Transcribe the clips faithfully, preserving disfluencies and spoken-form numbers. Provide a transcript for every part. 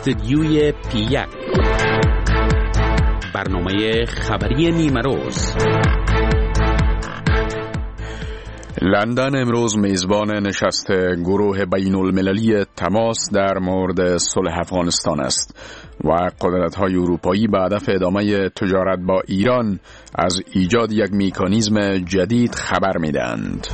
استدیوی پی یک، برنامه خبری نیمه روز. لندن امروز میزبان نشست گروه بین المللی تماس در مورد صلح افغانستان است و قدرت‌های اروپایی به هدف ادامه تجارت با ایران از ایجاد یک مکانیزم جدید خبر می‌دهند.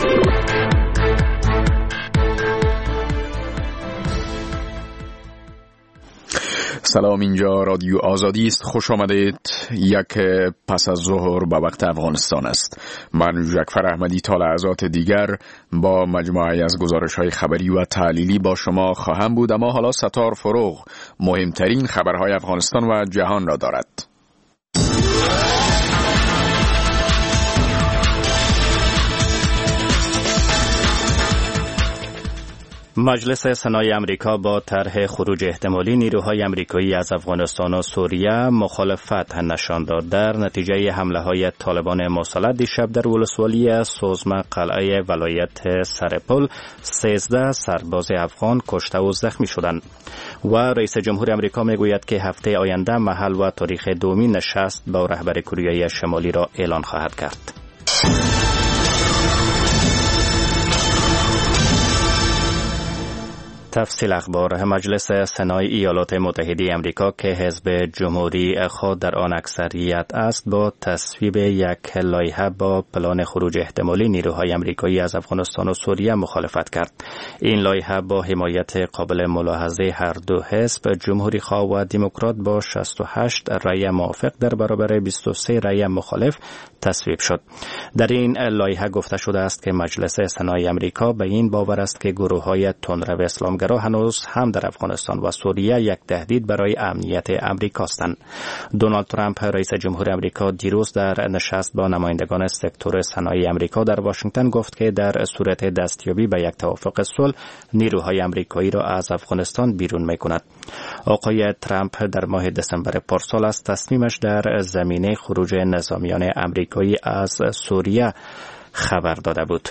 سلام، اینجا رادیو آزادی است. خوش آمدید. یک پس از ظهر به وقت افغانستان است. من جعفر احمدی تا لحظات دیگر با مجموعه از گزارش‌های خبری و تحلیلی با شما خواهم بود، اما حالا ستار فروغ مهمترین خبرهای افغانستان و جهان را دارد. مجلس سنای امریکا با طرح خروج احتمالی نیروهای امریکایی از افغانستان و سوریه مخالفت نشان داد. در نتیجه حمله های طالبان مسلح دیشب در ولسوالی سوزمه قلعه ولایت سرپل سیزده سرباز افغان کشته و زخمی شدند و رئیس جمهور امریکا میگوید که هفته آینده محل و تاریخ دومی نشست با رهبر کره شمالی را اعلان خواهد کرد. تفصیل اخبار. مجلس سنای ایالات متحده امریکا که حزب جمهوری خود در آن اکثریت است با تصویب یک لایحه با پلان خروج احتمالی نیروهای امریکایی از افغانستان و سوریه مخالفت کرد. این لایحه با حمایت قابل ملاحظه هر دو حزب جمهوری خواه و دموکرات با شصت و هشت رأی موافق در برابر بیست و سه رأی مخالف تصویب شد. در این لایحه گفته شده است که مجلس سنای امریکا به این باور است که گروه‌های تندرو اسلامگرا هنوز هم در افغانستان و سوریه یک تهدید برای امنیت امریکا هستند. دونالد ترامپ رئیس جمهور امریکا دیروز در نشست با نمایندگان سکتور صنایع امریکا در واشنگتن گفت که در صورت دستیابی به یک توافق صلح نیروهای امریکایی را از افغانستان بیرون می‌کند. آقای ترامپ در ماه دسامبر پارسال از تصمیمش در زمینه خروج نظامیان امریکایی از سوریه خبر داده بود.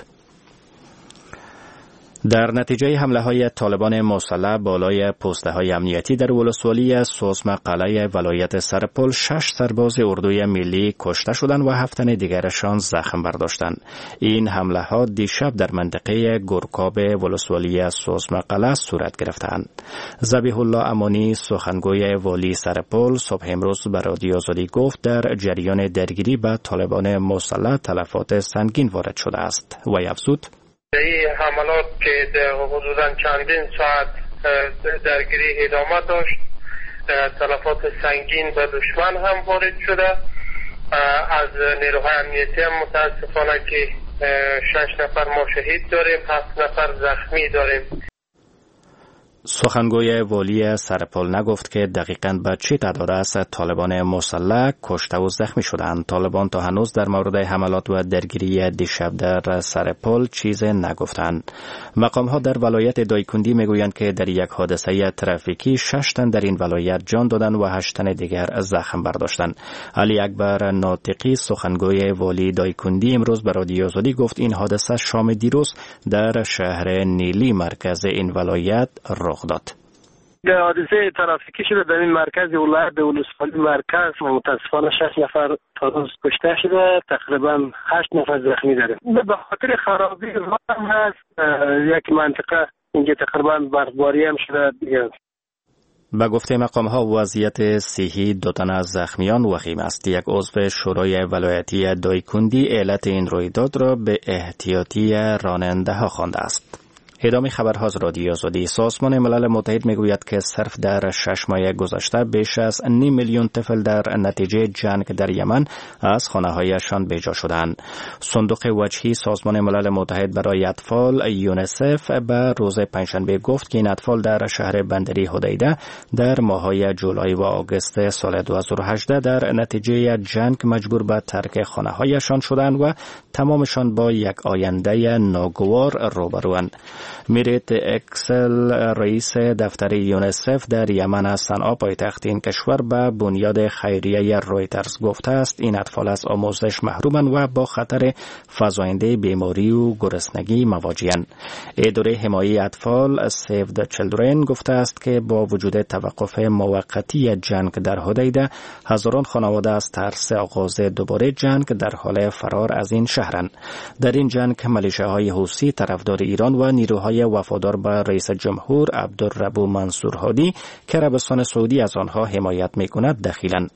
در نتیجه حمله های طالبان مسلح بالای پسته های امنیتی در ولسوالی سوزمه قلعه ولایت سرپل شش سرباز اردوی ملی کشته شدند و هفت تن دیگرشان زخم برداشتند. این حمله ها دیشب در منطقه گورکاب ولسوالی سوزمه قلعه صورت گرفتند. ذبیح الله امانی سخنگوی والی سرپل صبح امروز به رادیو آزادی گفت در جریان درگیری با طالبان مسلح تلفات سنگین وارد شده است و افزود این حملات که حدوداً چندین ساعت درگیری ادامه داشت، تلفات سنگین به دشمن هم وارد شده. از نیروهای امنیتی هم متاسفانه که شش نفر ما شهید داریم، هفت نفر زخمی داریم. سخنگوی والی سرپل نگفت که دقیقاً به چه تعداد از طالبان مسلح کشته و زخمی شدند. طالبان تا هنوز در مورد حملات و درگیری دیشب در سرپل چیز نگفتند. مقام‌ها در ولایت دایکندی میگویند که در یک حادثه ترافیکی شش تن در این ولایت جان دادند و هشت تن دیگر زخم برداشتند. علی اکبر ناطقی سخنگوی والی دایکندی امروز به رادیو آزادی گفت این حادثه شام دیروز در شهر نیلی مرکز این ولایت رخ داد. حادثه ترافیکی شده در این مرکز ولایت به ولسوالی مرکز و متاسفانه شش نفر تا روز کشته شده، تقریبا هشت نفر زخمی داریم. به خاطر خرابی راه هم هست، یک منطقه اینجا تقریبا برفباری هم شده دیگه. به گفته مقام‌ها وضعیت صحی دو تن از زخمیان وخیم است. یک عضو شورای ولایتی دایکندی علت این رویداد را به احتیاطی راننده ها خوانده است. ادامه خبرها از رادیو آزادی. سازمان ملل متحد میگوید که صرف در شش ماه گذشته بیش از نیم میلیون طفل در نتیجه جنگ در یمن از خانه‌هایشان بیجا شدند. صندوق وجهی سازمان ملل متحد برای اطفال یونیسف به روز پنجشنبه گفت که این اطفال در شهر بندری حدیده در ماه‌های جولای و آگوست سال دو هزار و هجده در نتیجه جنگ مجبور به ترک خانه‌هایشان شدند و تمامشان با یک آینده ناگوار روبروند. میریت اکسل رئیس دفتر یونیسف در یمن صنعا پایتخت این کشور به بنیاد خیریه رویترز گفته است این اطفال از آموزش محرومند و با خطر فزاینده بیماری و گرسنگی مواجه‌اند. اداره حمایت اطفال سیو د چیلدرن گفته است که با وجود توقف موقتی جنگ در حدیده هزاران خانواده از ترس آغاز دوباره جنگ در حال فرار از این شهرند. در این جنگ ملیشه‌های حوثی طرفدار ایران و نیروهای وفادار به رئیس جمهور عبدالربو منصور هادی که عربستان سعودی از آنها حمایت می‌کند دخیلند.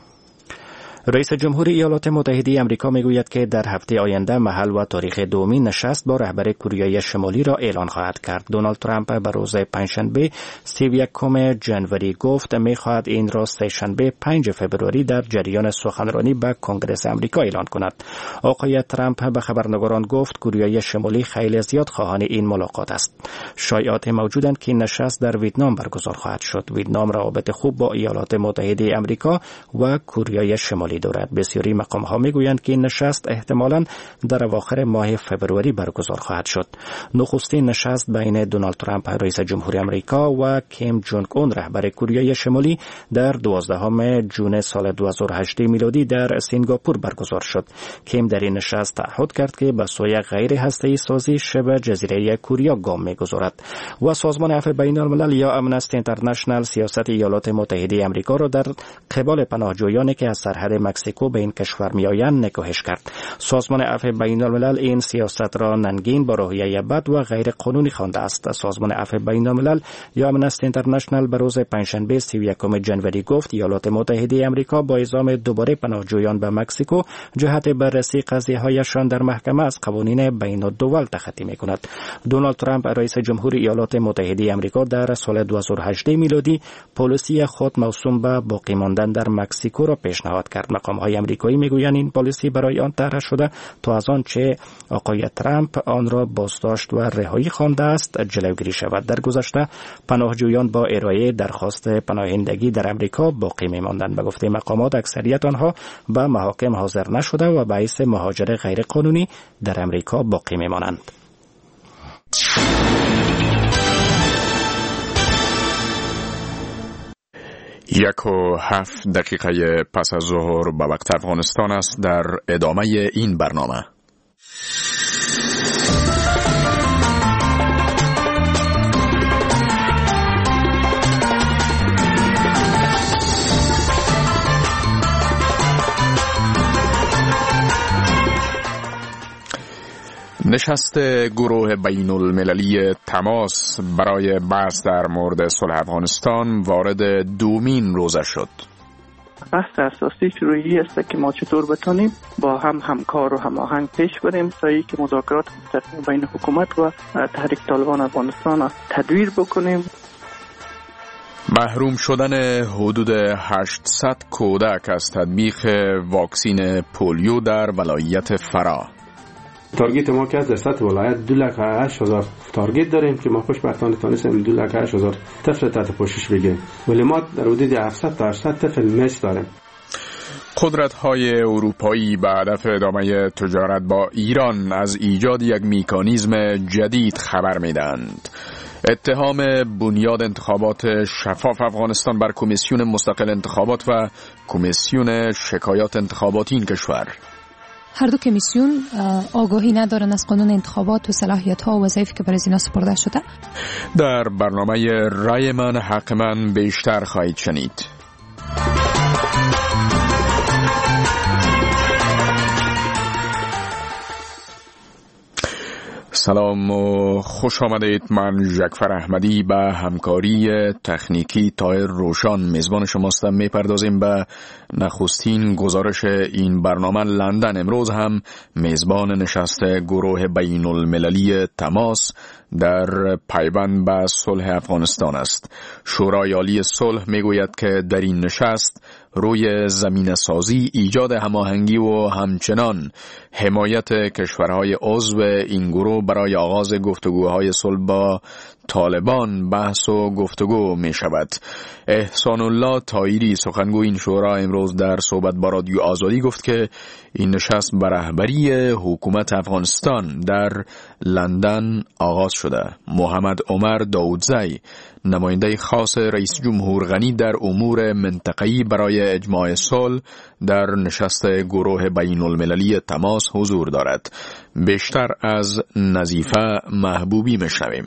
رئیس جمهور ایالات متحده آمریکا میگوید که در هفته آینده محل و تاریخ دومین نشست با رهبر کره شمالی را اعلان خواهد کرد. دونالد ترامپ به روز پنجشنبه سی و یکم ژانویه گفت میخواهد این را سه‌شنبه پنج فوریه در جریان سخنرانی به کنگره آمریکا اعلان کند. آقای ترامپ به خبرنگاران گفت کره شمالی خیلی زیاد خواهان این ملاقات است. شایعات موجودند که این نشست در ویتنام برگزار خواهد شد. ویتنام روابط خوب با ایالات متحده آمریکا و کره شمالی دارد. بسیاری مقام ها میگویند که این نشست احتمالاً در اواخر ماه فوریه برگزار خواهد شد. نخستین نشست بین دونالد ترامپ رئیس جمهور آمریکا و کیم جونگ اون رهبر کره شمالی در دوازدهم ژوئن سال دو هزار و هشت میلادی در سینگاپور برگزار شد. کیم در این نشست تعهد کرد که به سوی غیر هسته‌ای سازی شبه جزیره کره گام میگذارد و سازمان عفو بین الملل یا امنستی اینترنشنال سیاست ایالات متحده آمریکا را در قبال پناهجویانی که از سرحد مکزیکو به این کشور میآیند نکوهش کرد. سازمان عفو بین الملل این سیاست را ننگین با روحیه بد و غیر قانونی خوانده است. سازمان عفو بین الملل یا امنستی اینترنشنال به روز پنجشنبه سی و یکم ژانویه گفت ایالات متحده آمریکا با اعزام دوباره پناهجویان به مکزیکو جهت بررسی قضیه‌هایشان در محکمه از قوانین بین الدول تخطی می‌کند. دونالد ترامپ رئیس جمهور ایالات متحده آمریکا در سال دو هزار و هشت میلادی پالیسی خود موسوم به باقی ماندن در مکزیکو را پیشنهاد کرد. مقام‌های آمریکایی میگویند این پالیسی برای آن طرح شده تا از آنچه آقای ترامپ آن را بازداشت و رهایی خوانده است جلوگیری شود. در گذشته پناهجویان با ارائه درخواست پناهندگی در آمریکا باقی می‌ماندند. به گفته مقامات اکثریت آنها به محاکم حاضر نشده و باعث مهاجر غیرقانونی در آمریکا باقی می‌مانند. یک و هفت دقیقه پس از ظهر به وقت افغانستان است. در ادامه این برنامه نشست گروه بین المللی تماس برای بحث در مورد صلح افغانستان وارد دومین روزه شد. بحث اساسی رویی است که ما چطور بتانیم با هم همکار و هماهنگ پیش بریم تا اینکه مذاکرات مستقیم بین حکومت و تحریک طالبان افغانستان را تدویر بکنیم. محروم شدن حدود هشتصد کودک از تطبیق واکسین پولیو در ولایت فرا. تارگت ما که از در سطح ولایت دو لک هشت هزار تارگت داریم که ما خوشبختانه تانستیم دو لک هشت هزار طفل تحت پوشش بگیریم، ولی ما در حدود هفتصد تا هشتصد طفل مس داریم. قدرت‌های اروپایی به هدف ادامه تجارت با ایران از ایجاد یک مکانیزم جدید خبر می‌دهند. اتهام بنیاد انتخابات شفاف افغانستان بر کمیسیون مستقل انتخابات و کمیسیون شکایات انتخاباتی این کشور. هر دو کمیسیون آگاهی ندارن از قانون انتخابات و صلاحیت‌ها و وظایفی که برای اینا سپرده شده. در برنامه رای من حق من بیشتر خواهید شنید. سلام و خوش آمدید. من ژکفر احمدی به همکاری تکنیکی طاهر روشان میزبان شماستم. میپردازیم به نخستین گزارش این برنامه. لندن امروز هم میزبان نشست گروه بین المللی تماس در پیوند به صلح افغانستان است. شورای عالی صلح میگوید که در این نشست روی زمین سازی، ایجاد هماهنگی و همچنان حمایت کشورهای عضو این گروه برای آغاز گفتگوهای صلح با طالبان بحث و گفتگو می شود. احسان الله طاهری سخنگوی این شورا امروز در صحبت با رادیو آزادی گفت که این نشست به رهبری حکومت افغانستان در لندن آغاز شده. محمد عمر داودزی، نماینده خاص رئیس جمهور غنی در امور منطقه‌ای برای اجماع صلح، در نشست گروه بین المللی تماس حضور دارد. بیشتر از نظیفه محبوبی میشنویم.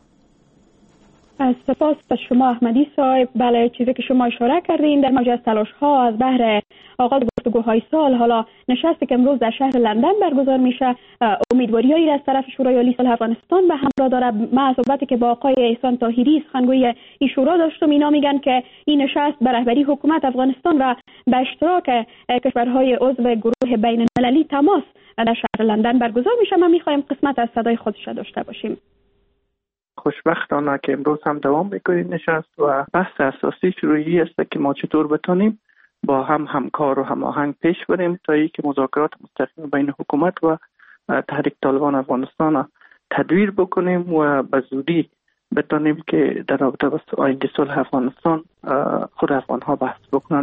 سپاس به شما احمدی صاحب. بله، چیزی که شما اشاره کردین در مجلس تلاش ها از بهر آغاز گفتگوهای سال، حالا نشستی که امروز در شهر لندن برگزار میشه، امیدواریایی از طرف شورای عالی صلح افغانستان به همراه داره. ما صحبتی که با آقای احسان طاهری سخنگوی این شورا داشتم، اینا میگن که این نشست به رهبری حکومت افغانستان و به اشتراک کشورهای عضو گروه بین المللی تماس در شهر لندن برگزار میشه. ما میخوایم قسمت از صدای خودش داشته باشیم. خوشبختانه که امروز هم دوام میکنید نشست و بحث اساسی شروعی است که ما چطور بتونیم با هم همکار و هماهنگ پیش بریم تا اینکه مذاکرات مستقیم بین حکومت و تحریک طالبان افغانستان تدویر بکنیم و به زودی بتونیم که در رابطه با آینده صلح افغانستان خود افغان ها بحث بکنند.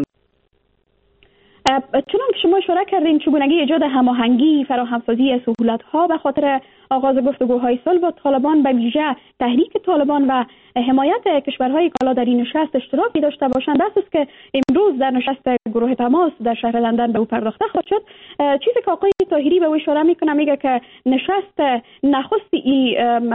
چنان که شما اشاره کردین، چگونگی ایجاد هماهنگی، فراهمسازی سهولت‌ها به خاطر آغاز گفتگوهای صلح با طالبان، به ویژه تحریک طالبان و حمایت کشورهای کالا در این نشست اشتراکی داشته باشند، بس است که امروز در نشست گروه تماس در شهر لندن به او پرداخته خواهد شد. چیزی که آقای طاهری به او اشاره میکنه، میگه که نشست نخست این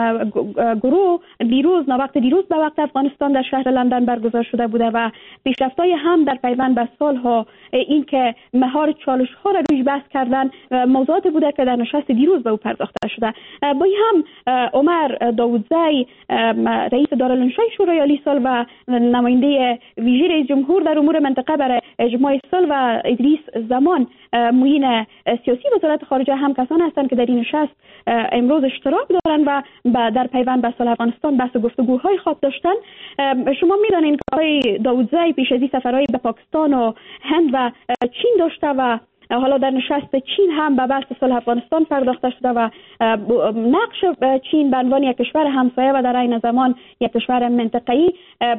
گروه دیروز وقت دیروز به وقت افغانستان در شهر لندن برگزار شده بوده و پیشرفت‌های هم در پیوند به صلح، این که مهار چالش‌ها را روی بحث کردن، موضوعات بوده که در نشست دیروز به او پرداخته شده. با این هم عمر داودزی، رئیس دارالانشای شورای عالی صلح و نماینده ویژه رئیس جمهور در امور منطقه برای اجماع صلح، و ادریس زمان، معین سیاسی وزارت خارجه، هم کسان هستند که در این نشست امروز اشتراک دارند و در پیوند به صلح افغانستان بحث و گفتگوهای خواب داشتن. شما میدانید که آقای داودزی پیش از این سفرهای به پاکستان و هند و چین داشته و حالا در نشست چین هم به بحث صلح افغانستان پرداخته شده و نقش چین به عنوان یک کشور همسایه و در عین زمان یک کشور منطقه‌ای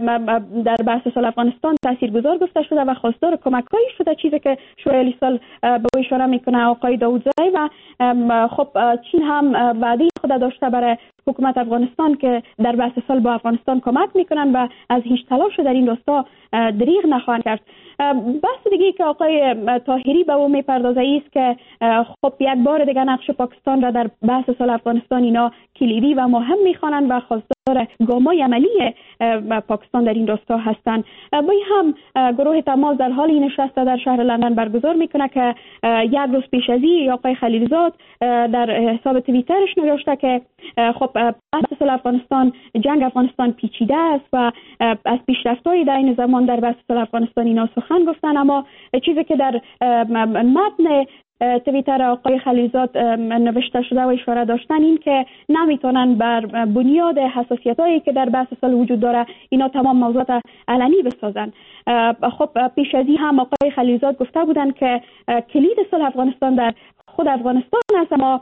در بحث صلح افغانستان تاثیرگذار گفته شده و خواستار کمک‌هایی شده، چیزی که شورای عالی صلح به اشاره میکنه آقای داودزی. و خب چین هم وعده خود داشته برای حکومت افغانستان که در بحث صلح با افغانستان کمک میکنن و از هیچ تلاش در این راستا دریغ نخواهند کرد. بحث دیگه که آقای طاهری به او میپردازه است که خب یک بار دیگه نقش پاکستان را در بحث صلح افغانستان اینا کلیدی و مهم میخوانند و خواستار گام‌های عملی پاکستان در این راستا هستند. با این هم گروه تماس در حال این نشست در شهر لندن برگزار میکنه که یک روز پیش از این آقای خلیلزاد در حساب توییترش نوشته که خب بحث صلح افغانستان، جنگ افغانستان پیچیده است و از پیشرفت‌های در این زمان در بحث صلح افغانستان اینا سخن گفتن، اما چیزی که در متن توییتر آقای خلیلزاد نوشته شده و اشاره داشتن این که نمیتونن بر بنیاد حساسیتایی که در بحث صلح وجود داره اینا تمام موضوعات علنی بسازن. خب پیش از این هم آقای خلیلزاد گفته بودن که کلید صلح افغانستان در خود افغانستان است، اما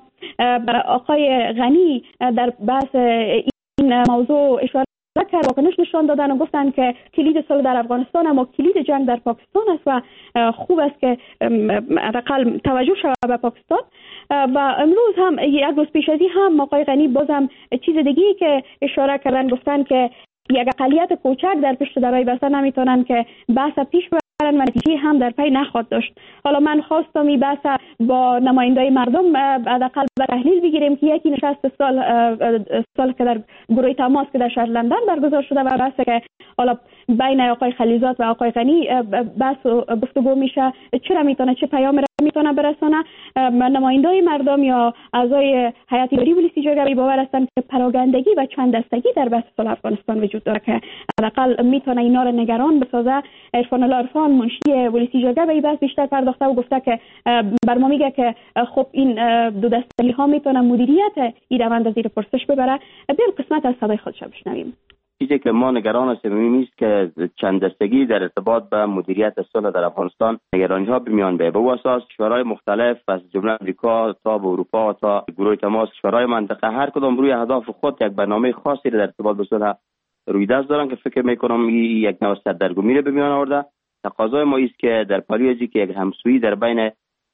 آقای غنی در بحث این موضوع اشاره کرد، واکنش نشان دادن و گفتن که کلید صلح در افغانستان اما کلید جنگ در پاکستان است و خوب است که حداقل توجه شود به پاکستان. و امروز هم یک روز پیش از این هم آقای غنی بازم چیز دیگه‌ای که اشاره کردن، گفتن که یک اقلیت کوچک در پشت درای بسته نمیتونن که بحث پیش ببرن و نتیجه هم در پی نخواهد داشت. حالا من خواستم این بحث با نمایندای مردم حداقل به تحلیل بگیریم که یکی نشست سال سال که در گروه تماس که در شهر لندن برگزار شده و بحث که حالا بین آقای خلیلزاد و آقای غنی بحث گفتگو میشه، چرا میتونه چه پیام میتونه برسانه. نمایندای مردم یا اعضای هیئت اداری پلیس جرگه باور هستند که پراگندگی و چند دستگی در بحث صلح افغانستان وجود داره که حداقل میتونه اینا رو نگران بسازه. عرفان الله عرفان منشی پلیس جرگه به این بحث بیشتر پرداخته و گفته که بر ما میگه که خب این دو دستگی ها میتونه مدیریت این روند زیر پرسش ببره. بیایم قسمت از صدای خودش بشنویم. چیزی که ما نگران هستیم این است که چند دستگی در ارتباط به مدیریت صلح در افغانستان نگرانی‌ها به میان بیاید. به اساس کشورهای مختلف از جمله آمریکا تا به اروپا تا گروه تماس، کشورهای منطقه هر کدام روی اهداف خود یک برنامه خاصی در ارتباط به صلح روی دست دارن که فکر میکنم یک نوع سردرگمی رو به میان آورده. تقاضای ما است که در پالی ازی که یک همسویی در بین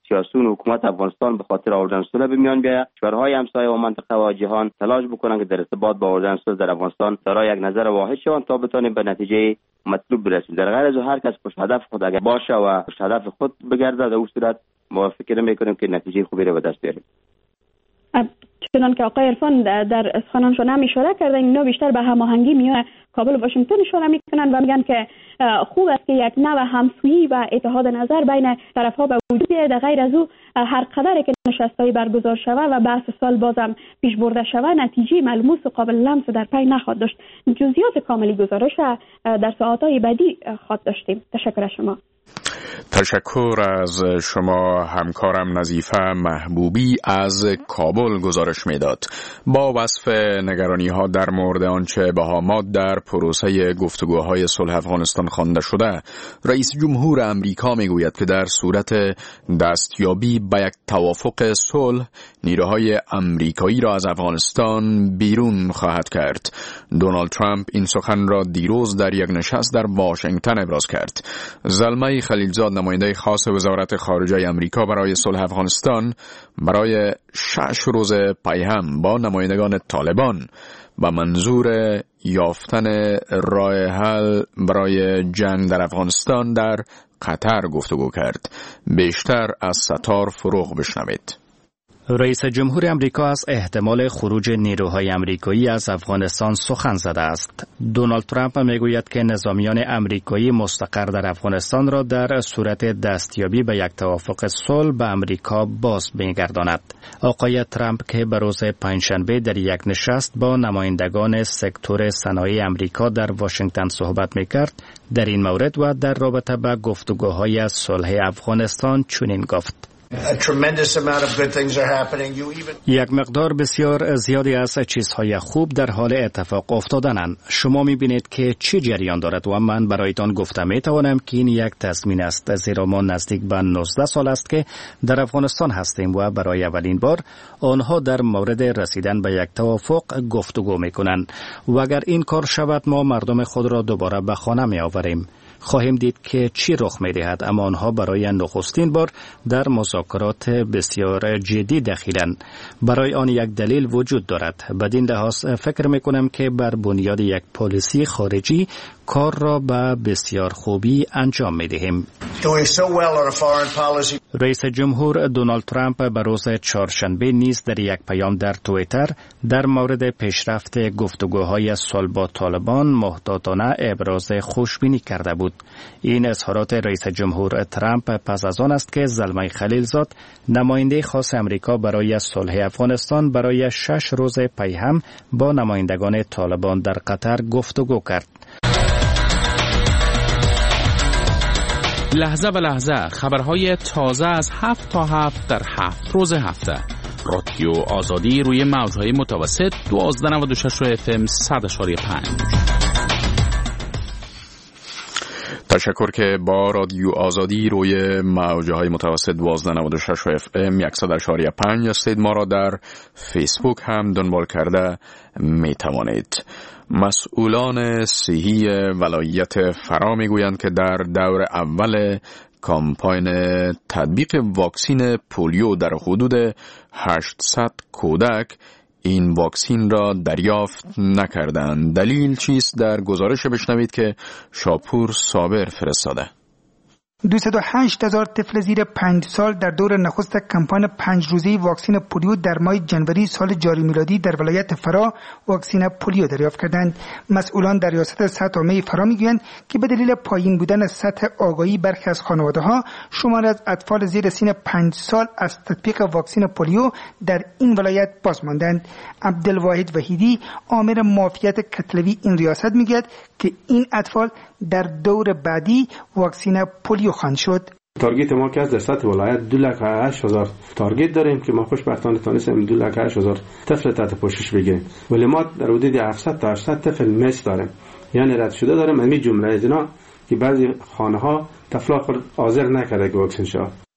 سیاسون و حکومت افغانستان به خاطر آوردن صلح به میان بیاید. کشورهای همسایه و منطقه و جهان تلاش بکنن که در ارتباط با آوردن صلح در افغانستان دارای یک نظر واحد شوند تا بتونیم به نتیجه مطلوب برسیم. در غیر از هر کس پشت هدف خود اگر باشه و پشت هدف خود بگرده، در اون صورت ما فکر میکنیم که نتیجه خوبی را به دست بیاریم. چنان که آقای عرفان در سخنانشون هم اشاره کردن، اینا بیشتر به هماهنگی میان کابل و واشنگتن اشاره میکنن و میگن که خوب است که یک نوع همسویی و اتحاد نظر بین طرفها به وجود بیاید. در غیر از او هر قدر که نشست‌های برگزار شود و بحث سال بازم پیش برده شود، نتیجه ملموس و قابل لمس در پی نخواهد داشت. جزئیات کاملی گزارش در ساعت‌های بعدی خواهد داشتیم. تشکر از شما. تشکر از شما همکارم نظیفه محبوبی از کابل گزارش میداد. با وصف نگرانی ها در مورد آنچه بهامات در پروسه گفتگوهای صلح افغانستان خوانده شده، رئیس جمهور امریکا میگوید که در صورت دستیابی به یک توافق صلح نیروهای امریکایی را از افغانستان بیرون خواهد کرد. دونالد ترامپ این سخن را دیروز در یک نشست در واشنگتن ابراز کرد. زلمه خلیلزاد، نماینده خاص وزارت خارجه امریکا برای صلح افغانستان، برای شش روز پیهم با نمایندگان طالبان به منظور یافتن راه حل برای جنگ در افغانستان در قطر گفتگو کرد. بیشتر از ستار فروغ بشنوید. رئیس جمهور امریکا از احتمال خروج نیروهای امریکایی از افغانستان سخن زده است. دونالد ترامپ میگوید که نظامیان امریکایی مستقر در افغانستان را در صورت دستیابی به یک توافق صلح به امریکا باز می‌گرداند. آقای ترامپ که به روز پنجشنبه در یک نشست با نمایندگان سکتور صنایع امریکا در واشنگتن صحبت می‌کرد، در این مورد و در رابطه با گفتگوهای صلح افغانستان چنین گفت: یک مقدار بسیار زیادی از چیزهای خوب در حال اتفاق افتادنند. شما می‌بینید که چه جریان دارد و من برایتان گفته می‌توانم که این یک تضمین است، زیرا ما نزدیک به نوزده سال است که در افغانستان هستیم و برای اولین بار آنها در مورد رسیدن به یک توافق گفتگو می‌کنند و اگر این کار شود ما مردم خود را دوباره به خانه می‌آوریم. خواهیم دید که چی رخ می‌دهد، اما آنها برای نخستین بار در مذاکرات بسیار جدی دخیلند. برای آن یک دلیل وجود دارد. بدین لحاظ فکر می‌کنم که بر بنیاد یک پالیسی خارجی کار را به بسیار خوبی انجام می‌دهیم. رئیس جمهور دونالد ترامپ به روز چهارشنبه نیز در یک پیام در توییتر در مورد پیشرفت گفتگوهای صلح با طالبان محتاطانه ابراز خوشبینی کرده بود. این اظهارات رئیس جمهور ترامپ پس از آن است که زلمه خلیلزاد، نماینده خاص امریکا برای صلح افغانستان، برای شش روز پیهم با نمایندگان طالبان در قطر گفتگو کرد. لحظه به لحظه خبرهای تازه از هفت تا هفت در هفت روز هفته. رادیو آزادی روی موجهای متوسط دوازده نود و شش اف ام صد اشاری پنج. تشکر که با رادیو آزادی روی موجهای متوسط دوازده نود و شش اف ام صد اشاری پنج هستید. ما را در فیسبوک هم دنبال کرده می توانید. مسئولان صحی ولایت فرا میگویند که در دور اول کامپاین تطبیق واکسین پولیو در حدود هشتصد کودک این واکسین را دریافت نکردند. دلیل چیست؟ در گزارش بشنوید که شاپور صابر فرستاده. دویست و هشت هزار طفل زیر پنج سال در دور نخست کمپاین پنج روزه واکسین پولیو در ماه جنوری سال جاری میلادی در ولایت فرا واکسین پولیو دریافت کردند. مسئولان در ریاست سطح عامه فرا میگویند که به دلیل پایین بودن سطح آگاهی برخی از خانواده‌ها شمار از اطفال زیر سن پنج سال از تطبیق واکسین پولیو در این ولایت باز ماندند. عبدالواحد وحیدی، آمر معافیت کتلوی این ریاست میگوید که این اطفال در دور بعدی واکسین پولیو خواهند شد. تارگت ما که از در سطح ولایت دو لک و هشت هزار تارگت داریم که ما خوشبختانه تانستیم دو لک و هشت هزار طفل تحت پوشش بگیریم، ولی ما در حدود هفتصد تا هشتصد طفل مس داریم، یعنی رد شده داریم. همین جمله از اینا که بعضی خانه ها طفلا خود حاضر نکرده که واکسن شود.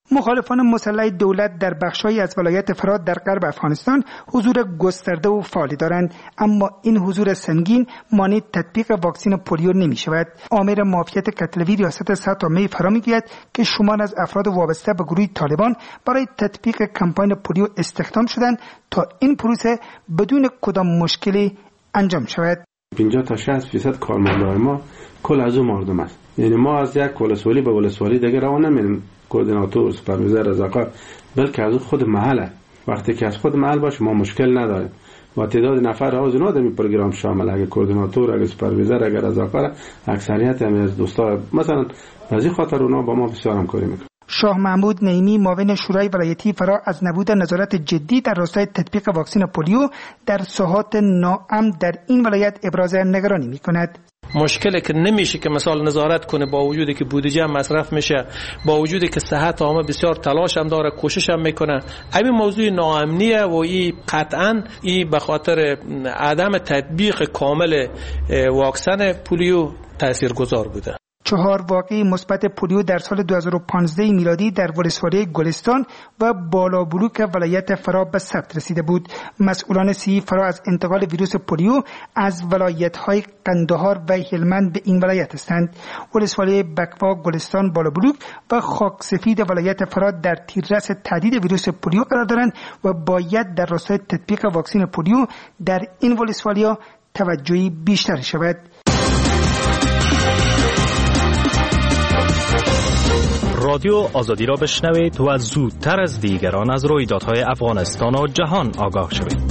مخالفان مسلح دولت در بخش‌هایی از ولایت فرات در غرب افغانستان حضور گسترده و فعالی دارند، اما این حضور سنگین مانع تطبیق واکسن پولیو نمی‌شود. آمر معافیت کتلوی ریاست سه تا می فرا می‌گوید که شمار از افراد وابسته به گروه طالبان برای تطبیق کمپاین پولیو استخدام شدند تا این پروسه بدون کدام مشکلی انجام شود. پنجاه تا شصت درصد کارمندان ما کل از اون مردم است. یعنی ما از یک ولسوالی به ولسوالی دیگه روان نمیریم، کوردیناتور، سوپروایزر، رضاکار، بلکه از خود محله. وقتی که از خود محل باشه ما مشکل نداریم. با تعداد نفر از اونها در این پروگرام شامل، اگه کوردیناتور، اگه سوپروایزر، اگه رضاکار، اکثریت هم از دوستا مثلا از این خاطر اونها با ما بسیار همکاری میکنن. شاه محمود نعیمی معاون شورای ولایتی فرا از نبود نظارت جدی در راستای تطبیق واکسن پولیو در ساحات ناامن در این ولایت ابراز نگرانی میکند. مشکلی که نمیشه که مثال نظارت کنه، با وجودی که بودجه مصرف میشه، با وجودی که صحت عامه بسیار تلاش هم داره، کوشش هم میکنه. همین موضوع ناامنیه و این قطعا این به خاطر عدم تطبیق کامل واکسن پولیو تاثیرگذار بوده. چهار واقعه مثبت پولیو در سال دو هزار و پانزده میلادی در ولسوالی گلستان و بالا بلوک ولایت فرا به ثبت رسیده بود. مسئولان صحی فرا از انتقال ویروس پولیو از ولایت‌های قندهار و هلمند به این ولایت هستند. ولسوالی بکوا، گلستان، بالا بلوک و خاک سفید ولایت فرا در تیررس تهدید ویروس پولیو قرار دارند و باید در راستای تطبیق واکسن پولیو در این ولسوالی‌ها توجهی بیشتر شود. رادیو آزادی را بشنوید و زودتر از دیگران از رویدادهای افغانستان و جهان آگاه شوید.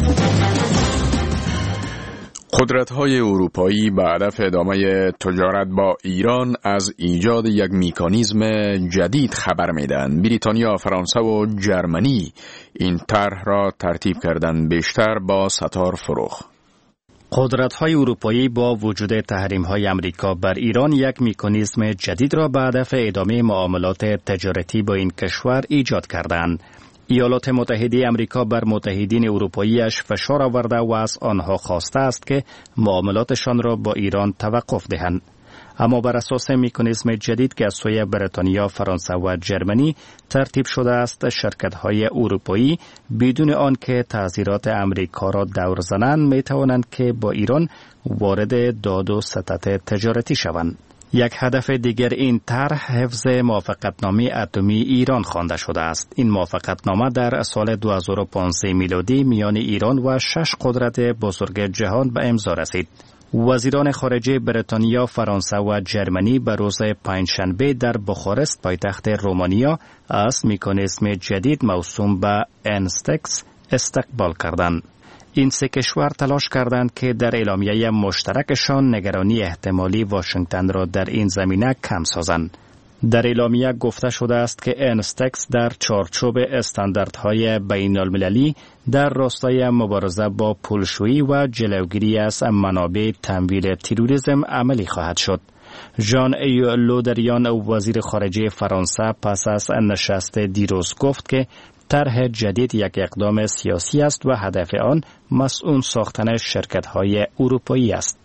قدرت‌های اروپایی به هدف ادامه تجارت با ایران از ایجاد یک میکانیزم جدید خبر میدن. بریتانیا، فرانسه و جرمنی این طرح را ترتیب کردند. بیشتر با ستار فروغ. قدرت‌های اروپایی با وجود تحریم‌های امریکا بر ایران یک مکانیزم جدید را به هدف ادامه معاملات تجارتی با این کشور ایجاد کردند. ایالات متحده امریکا بر متحدین اروپاییش فشار آورده و از آنها خواسته است که معاملاتشان را با ایران توقف دهند. اما بر اساس مکانیزم جدید که از سوی بریتانیا، فرانسه و جرمنی ترتیب شده است، شرکت‌های اروپایی بدون آنکه تعزیرات امریکا را دور زنند می توانند که با ایران وارد داد و ستد تجارتی شوند. یک هدف دیگر این طرح حفظ موافقتنامه اتمی ایران خوانده شده است. این موافقتنامه در سال دو هزار و پانزده میلادی میان ایران و شش قدرت بزرگ جهان به امضا رسید. وزیران خارجه بریتانیا، فرانسه و جرمنی به روز پنجشنبه در بخارست پایتخت رومانیا از مکانیزم جدید موسوم به انستکس استقبال کردند. این سه کشور تلاش کردند که در اعلامیه مشترکشان نگرانی احتمالی واشنگتن را در این زمینه کم سازند. در اعلامیه گفته شده است که انستکس در چارچوب استانداردهای بین المللی در راستای مبارزه با پولشویی و جلوگیری از منابع تمویل تروریسم عملی خواهد شد. ژان ایو لودریان، وزیر خارجه فرانسه، پس از نشست دیروز گفت که طرح جدید یک اقدام سیاسی است و هدف آن مسئول ساختن شرکت‌های اروپایی است.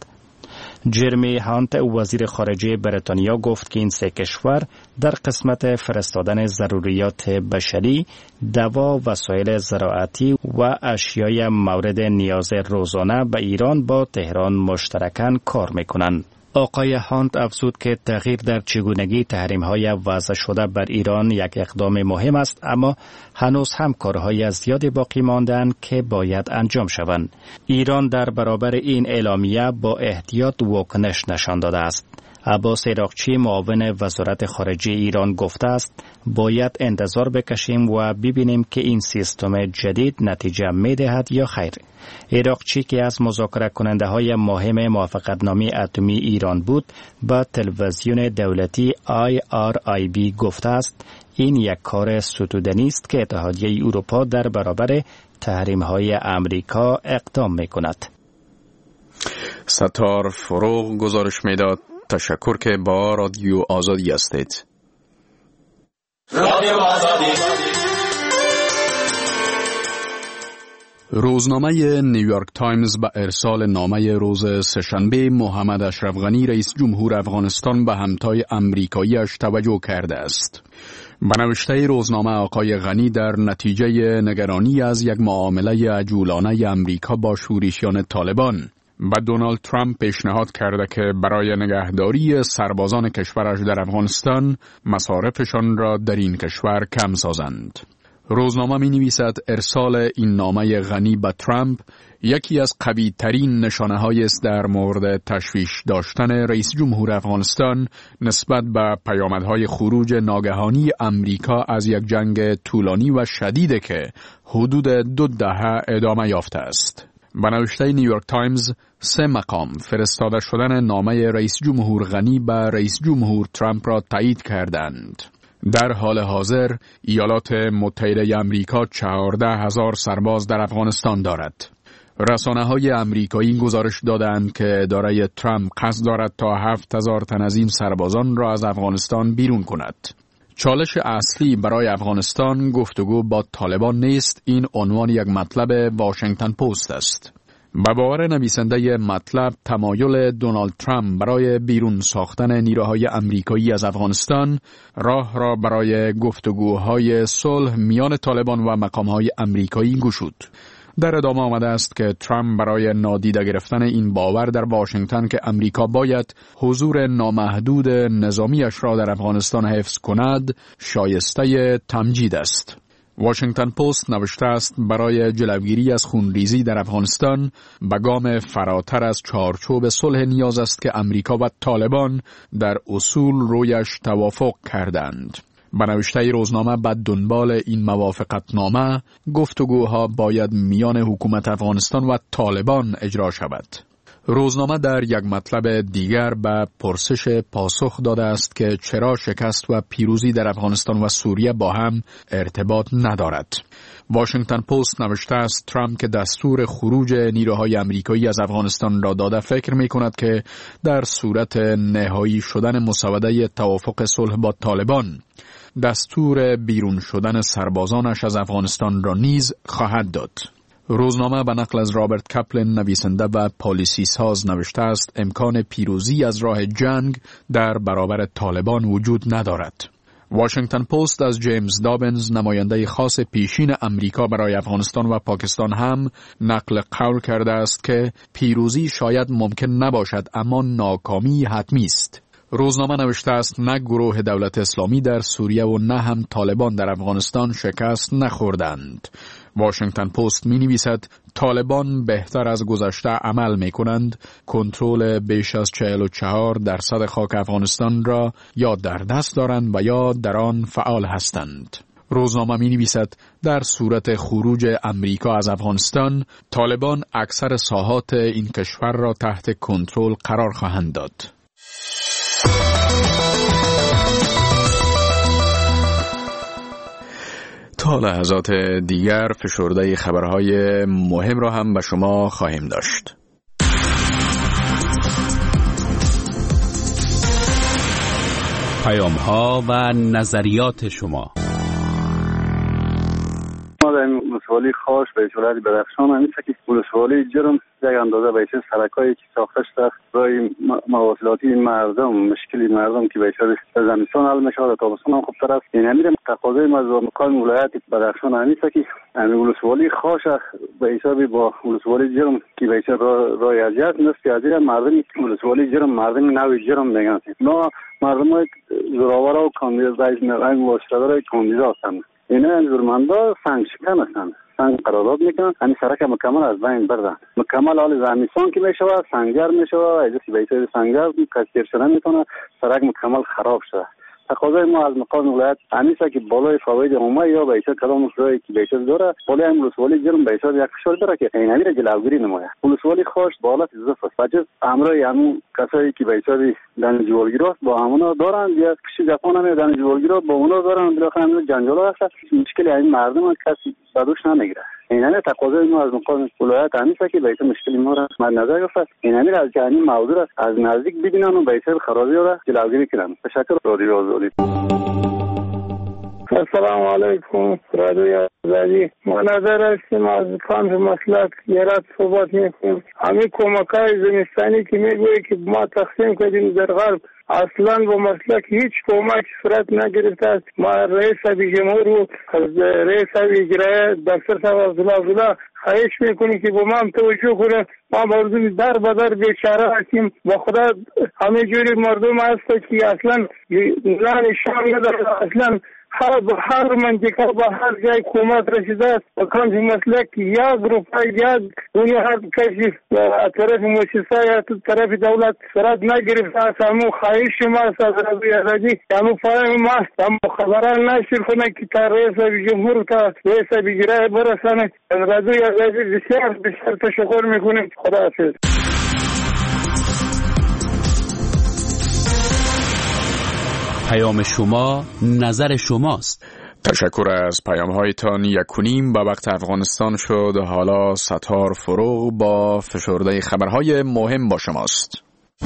جرمی هانت، وزیر خارجه بریتانیا، گفت که این سه کشور در قسمت فرستادن ضروریات بشری، دوا، وسایل زراعتی و اشیای مورد نیاز روزانه به ایران با تهران مشترکاً کار می‌کنند. آقای هانت افزود که تغییر در چگونگی تحریم‌های وضع شده بر ایران یک اقدام مهم است، اما هنوز هم کارهای زیادی باقی مانده‌اند که باید انجام شوند. ایران در برابر این اعلامیه با احتیاط واکنش نشان داده است. عباس عراقچی، معاون وزارت خارجه ایران، گفته است باید انتظار بکشیم و ببینیم که این سیستم جدید نتیجه می‌دهد یا خیر. عراقچی که از مذاکره کننده های مهم موافقتنامه اتمی ایران بود، با تلویزیون دولتی آی آر آی بی گفته است این یک کار ستودنی است که اتحادیه اروپا در برابر تحریم های امریکا اقدام می کند. ستار فروغ گزارش میداد. تشکر که با رادیو آزادی هستید. رادیو آزادی. روزنامه نیویورک تایمز به ارسال نامه روز سه‌شنبه محمد اشرف غنی رئیس جمهور افغانستان به همتای امریکایی‌اش توجه کرده است. به نوشته روزنامه آقای غنی در نتیجه نگرانی از یک معامله عجولانه امریکا با شورشیان طالبان به دونالد ترامپ پیشنهاد کرده که برای نگهداری سربازان کشورش در افغانستان مصارفشان را در این کشور کم سازند. روزنامه می نویسد ارسال این نامه غنی به ترامپ یکی از قوی ترین نشانه های است در مورد تشویش داشتن رئیس جمهور افغانستان نسبت به پیامدهای خروج ناگهانی امریکا از یک جنگ طولانی و شدیده که حدود دو دهه ادامه یافته است. به نوشته نیویورک تایمز، سه مقام فرستاده شدن نامه رئیس جمهور غنی به رئیس جمهور ترامپ را تایید کردند. در حال حاضر ایالات متحده امریکا چهارده هزار سرباز در افغانستان دارد. رسانه های امریکایی گزارش دادند که اداره ترامپ قصد دارد تا هفت هزار تن از این سربازان را از افغانستان بیرون کند. چالش اصلی برای افغانستان گفتگو با طالبان نیست، این عنوان یک مطلب واشنگتن پست است. به باور نویسنده مطلب، تمایل دونالد ترامپ برای بیرون ساختن نیروهای امریکایی از افغانستان راه را برای گفتگوهای صلح میان طالبان و مقامهای امریکایی گشود. در ادامه آمده است که ترامپ برای نادیده گرفتن این باور در واشنگتن که امریکا باید حضور نامحدود نظامیش را در افغانستان حفظ کند شایسته تمجید است. واشنگتن پست نوشته است برای جلوگیری از خونریزی در افغانستان به گام فراتر از چارچوب صلح نیاز است که امریکا و طالبان در اصول رویش توافق کردند. به نوشته روزنامه بعد دنبال این موافقتنامه گفتگوها باید میان حکومت افغانستان و طالبان اجرا شود. روزنامه در یک مطلب دیگر به پرسش پاسخ داده است که چرا شکست و پیروزی در افغانستان و سوریه با هم ارتباط ندارد. واشنگتن پست نوشته است ترامپ که دستور خروج نیروهای امریکایی از افغانستان را داده فکر می کند که در صورت نهایی شدن مسوده توافق صلح با طالبان دستور بیرون شدن سربازانش از افغانستان را نیز خواهد داد. روزنامه به نقل از رابرت کپلن نویسنده و پالیسی ساز نوشته است امکان پیروزی از راه جنگ در برابر طالبان وجود ندارد. واشنگتن پست از جیمز دابنز نماینده خاص پیشین امریکا برای افغانستان و پاکستان هم نقل قول کرده است که پیروزی شاید ممکن نباشد اما ناکامی حتمی است. روزنامه نوشته است نه گروه دولت اسلامی در سوریه و نه هم طالبان در افغانستان شکست نخوردند. واشنگتن پست می نویسد طالبان بهتر از گذشته عمل می کنند، کنترل بیش از چهل و چهار درصد خاک افغانستان را یا در دست دارند و یا در آن فعال هستند. روزنامه می نویسد در صورت خروج امریکا از افغانستان، طالبان اکثر ساحات این کشور را تحت کنترل قرار خواهند داد. تا لحظات دیگر فشرده خبرهای مهم را هم به شما خواهیم داشت. پیام‌ها و نظریات شما. ما در ولسوالی خاص به ولایت بدخشان همیشه که ولسوالی جرم یک اندازه به چه سرکایی که ساخته شده برای مواصلاتی مردم، مشکلی مردم که به چه زمستان حل میشه و تابستان هم خوبتر است. این همین تقاضای مقام ولایت بدخشان همیشه که همین ولسوالی خاص به حساب با ولسوالی جرم که به چه رای اذیت نست ازیر مردم ولسوالی جرم مردم نوی جرم میگن. ما مردم زراور و کاندید رئیس نظام واسطه‌دار کاندید هستند. اینا زورمندا سنگ شکن هستند. سنگ قرارداد میکنن همین سرک مکمل از بین بردن. مکمل حال زمستان که میشه سنگر میشه و از بیت سنگر کثیر شدن میکنه سرک مکمل خراب شده. تقاضای ما از مقام ولایت همیشه که بالای فواید عمومی یا به حساب کلام مشروعی که به حساب داره بالای هم ولسوالی جرم به حساب یک فشار داره که این امیر جلوگیری نماید. ولسوالی خاص بالا زفت فجر امرای همون کسایی که به حساب دانش جوالگیری است با همونا دارن یا کسی جفان هم دانش جوالگیری با اونا دارن بالاخره جنجال هست مشکلی این مردم کسی بدوش نمیگیره. این همه تقاضای ما از مقام ولایت همیشه که به حساب مشکلی ما را مد نظر گرفت این امیر از جهانی موضوع است از نزدیک ببینن و به حساب خرابی را جلوگیری کنن. تشکر رادیو آزادی. السلام علیکم رادیو آزادی. ما نظر هستیم از کانت مسلک یرات صحبت میکنیم. همین کمکای زمستانی که میگویی که ما تقسیم کردیم در غرب اصلا با مسلک هیچ کمک صورت نگرفته است. ما رئیس جمهور و رئیس اجرایی دکتر صاحب عبدالله عبدالله خواهش میکنیم که با ما هم توجه کنه. ما مردم در بدر بیچاره هستیم. با خدا همه جوری مردم هست که اصلا نه نشان نداره. اصلا هر هر منطقه با هر جای کمک رسیده است. کانت مسلک یک روپای یک دنیا هر کسی از طرف مؤسسه یا طرف دولت صورت نگرفته است. همون خواهش ما است از رادیو آزادی، همون فهم ما است. همون خبران نشر کنه که تا رئیس جمهور تا رئیس اجرایی برسانه. از رادیو آزادی بسیار بسیار تشکر میکنیم. خدا حافظ. پیام شما نظر شماست. تشکر از پیام هایتان. یک کنیم به وقت افغانستان شد. حالا ستار فروغ با فشرده خبرهای مهم با شماست.